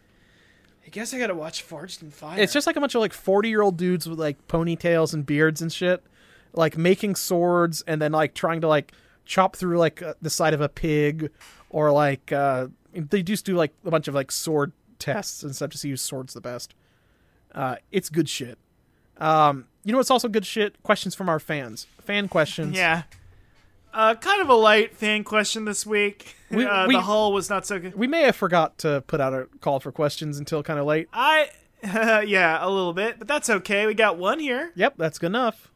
I guess I gotta watch Forged in Fire. It's just like a bunch of like forty year old dudes with like ponytails and beards and shit, like making swords and then like trying to like chop through like uh, the side of a pig, or like uh, they just do like a bunch of like sword tests and stuff to see whose sword's the best. Uh, it's good shit. Um, you know what's also good shit? Questions from our fans. Fan questions. yeah. Uh, kind of a light fan question this week. We- uh, we- the hull was not so good. We may have forgot to put out a call for questions until kind of late. I, yeah, a little bit, but that's okay. We got one here. Yep, that's good enough.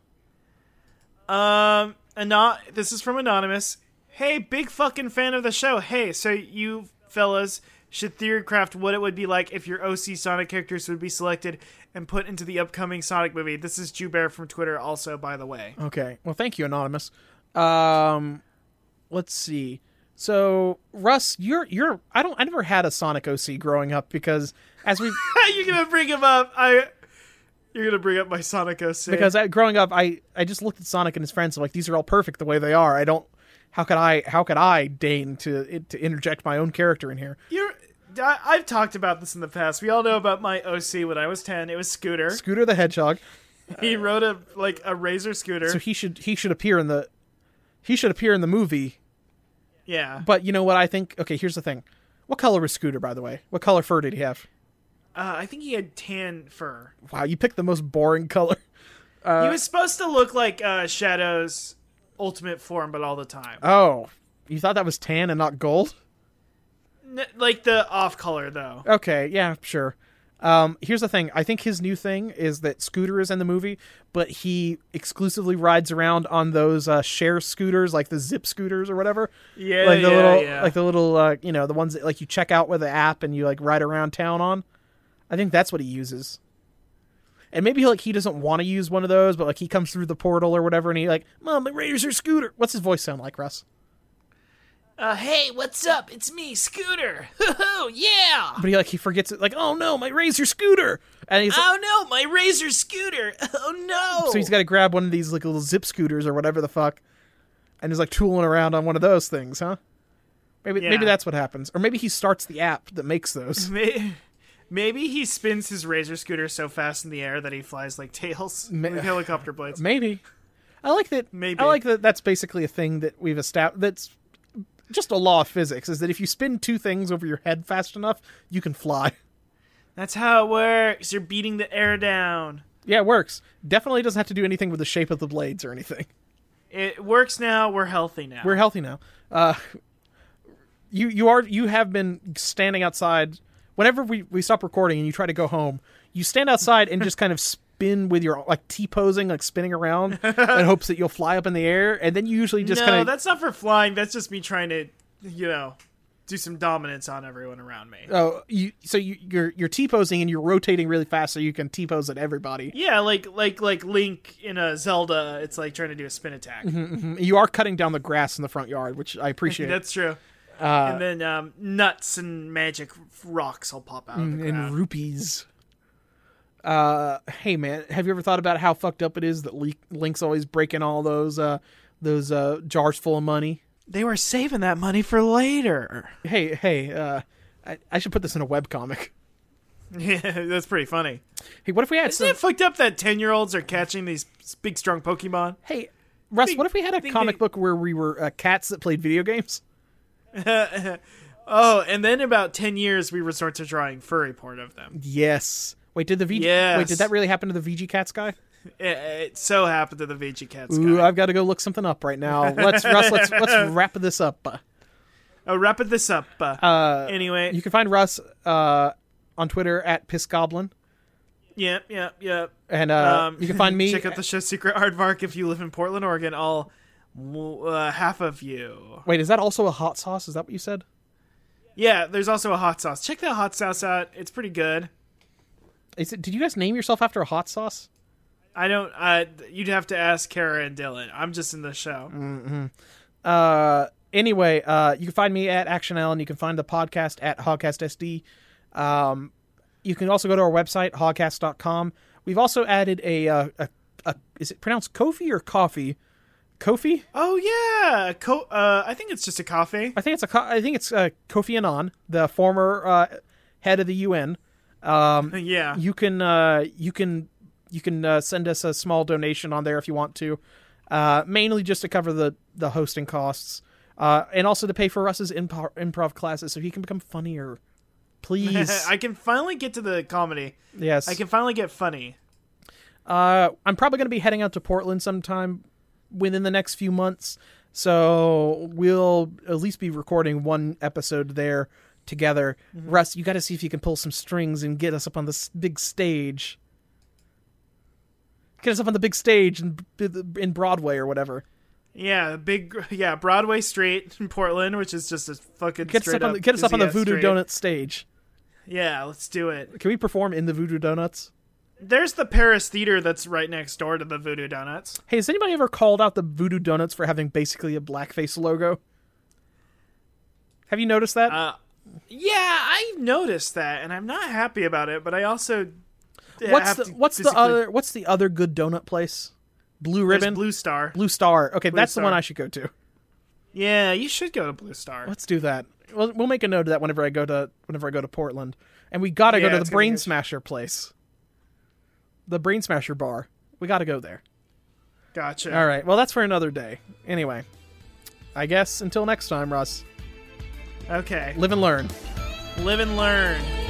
Um, anon- this is from Anonymous. Hey, big fucking fan of the show. Hey, so you fellas should theorycraft what it would be like if your O C Sonic characters would be selected and put into the upcoming Sonic movie. This is Jubear from Twitter also, by the way. Okay. Well, thank you, Anonymous. Um, let's see. So, Russ, you're you're I don't I never had a Sonic O C growing up because as we You're gonna bring him up. I. You're gonna bring up my Sonic O C. because I, growing up I I just looked at Sonic and his friends and like these are all perfect the way they are. I don't how could I how could I deign to to interject my own character in here? You're. I, I've talked about this in the past. We all know about my O C when I was ten. It was Scooter. Scooter the Hedgehog. He rode a like a Razor scooter. So he should he should appear in the he should appear in the movie. yeah. But you know what I think? Okay, here's the thing. What color was Scooter, by the way? What color fur did he have? Uh, I think he had tan fur. Wow, you picked the most boring color. he was supposed to look like uh, Shadow's ultimate form, but all the time. Oh, you thought that was tan and not gold? N- like the off color, though. Okay, yeah, sure. Um, here's the thing. I think his new thing is that Scooter is in the movie, but he exclusively rides around on those uh, share scooters, like the Zip scooters or whatever. Yeah, like the yeah, little, yeah. like the little, uh, you know, the ones that like you check out with the app and you like ride around town on. I think that's what he uses. And maybe like he doesn't want to use one of those, but like he comes through the portal or whatever, and he like, Mom, my Razor scooter. What's his voice sound like, Russ? Uh, hey, what's up? It's me, Scooter. Hoo-hoo, yeah! But he like he forgets it, like, oh no, my Razor scooter, and he's like, Oh no, my Razor scooter! Oh no! so he's got to grab one of these like little Zip scooters or whatever the fuck, and he's like tooling around on one of those things, huh? Maybe Yeah. maybe that's what happens, or maybe he starts the app that makes those. May- Maybe he spins his Razor scooter so fast in the air that he flies like tails, Ma- like helicopter blades. Maybe. I like that. Maybe. I like that. That's basically a thing that we've established. That's just a law of physics. Is that if you spin two things over your head fast enough, you can fly. That's how it works. You're beating the air down. Yeah, it works. Definitely doesn't have to do anything with the shape of the blades or anything. It works now. We're healthy now. We're healthy now. Uh, you you are you have been standing outside. Whenever we, we stop recording and you try to go home, you stand outside and just kind of spin with your, like, T-posing, like, spinning around in hopes that you'll fly up in the air, and then you usually just no, kind of... that's not for flying. That's just me trying to, you know, do some dominance on everyone around me. Oh, you so you, you're you're T-posing and you're rotating really fast so you can T-pose at everybody. Yeah, like like like Link in a Zelda, it's like trying to do a spin attack. You are cutting down the grass in the front yard, which I appreciate. That's true. uh, And then um, nuts and magic rocks will pop out of the and ground. rupees. Uh, hey man, have you ever thought about how fucked up it is that Link, Link's always breaking all those uh those uh jars full of money? They were saving that money for later. Hey, hey, uh, I, I should put this in a webcomic. Yeah, that's pretty funny. Hey, what if we had Isn't some... it fucked up that ten-year-olds are catching these big, strong Pokemon? Hey, Russ, Think- what if we had a think comic they- book where we were uh, cats that played video games? Oh, and then in about ten years, we resort to drawing furry porn of them. Yes. Wait, did the V G... Yes. Wait, did that really happen to the V G Cats guy? It, it so happened to the V G Cats Ooh, guy. I've got to go look something up right now. Let's Russ, let's let's wrap this up. Oh, wrapping this up. Uh, Uh, anyway, you can find Russ uh, on Twitter at PissGoblin. yep, yep, yep. And uh, Um, you can find me... Check out the show Secret Aardvark if you live in Portland, Oregon. All uh, half of you. Wait, is that also a hot sauce? Is that what you said? Yeah, there's also a hot sauce. Check that hot sauce out. It's pretty good. Is it, did you guys name yourself after a hot sauce? I don't. Uh, you'd have to ask Kara and Dylan. I'm just in the show. Uh, anyway, uh, you can find me at Action Allen. You can find the podcast at HogcastSD. Um, you can also go to our website, hogcast dot com. We've also added a, uh, a, a is it pronounced Kofi or coffee? Kofi? Oh yeah, Co- uh, I think it's just a coffee. I think it's a co- I think it's uh, Kofi Annan, the former uh, head of the U N. Um, Yeah. you can uh, you can you can uh, send us a small donation on there if you want to, uh, mainly just to cover the the hosting costs, uh, and also to pay for Russ's improv, improv classes so he can become funnier. Please, I can finally get to the comedy. yes. I can finally get funny. Uh, I'm probably going to be heading out to Portland sometime within the next few months, so we'll at least be recording one episode there together. Mm-hmm. Russ, you got to see if you can pull some strings and get us up on this big stage. Get us up on the big stage in, in Broadway or whatever. Yeah, big. Yeah, Broadway Street in Portland, which is just a fucking Get us straight up on the, get us up on the busy-ass Voodoo street. Donut stage. Yeah, let's do it. Can we perform in the Voodoo Donuts? There's the Paris Theater that's right next door to the Voodoo Donuts. Hey, has anybody ever called out the Voodoo Donuts for having basically a blackface logo? Have you noticed that? Uh, yeah, I noticed that, and I'm not happy about it. But I also what's have the to what's the physically- other what's the other good donut place? Blue There's Ribbon, Blue Star. Blue Star. Okay, Blue that's the Star. one I should go to. Yeah, you should go to Blue Star. Let's do that. We'll, we'll make a note of that whenever I go to whenever I go to Portland, and we gotta Yeah, go to it's the gonna be Brain good. Smasher place, the Brain Smasher bar. We gotta go there. Gotcha. All right. Well, that's for another day. Anyway, I guess until next time, Russ. Okay. Live and learn. Live and learn.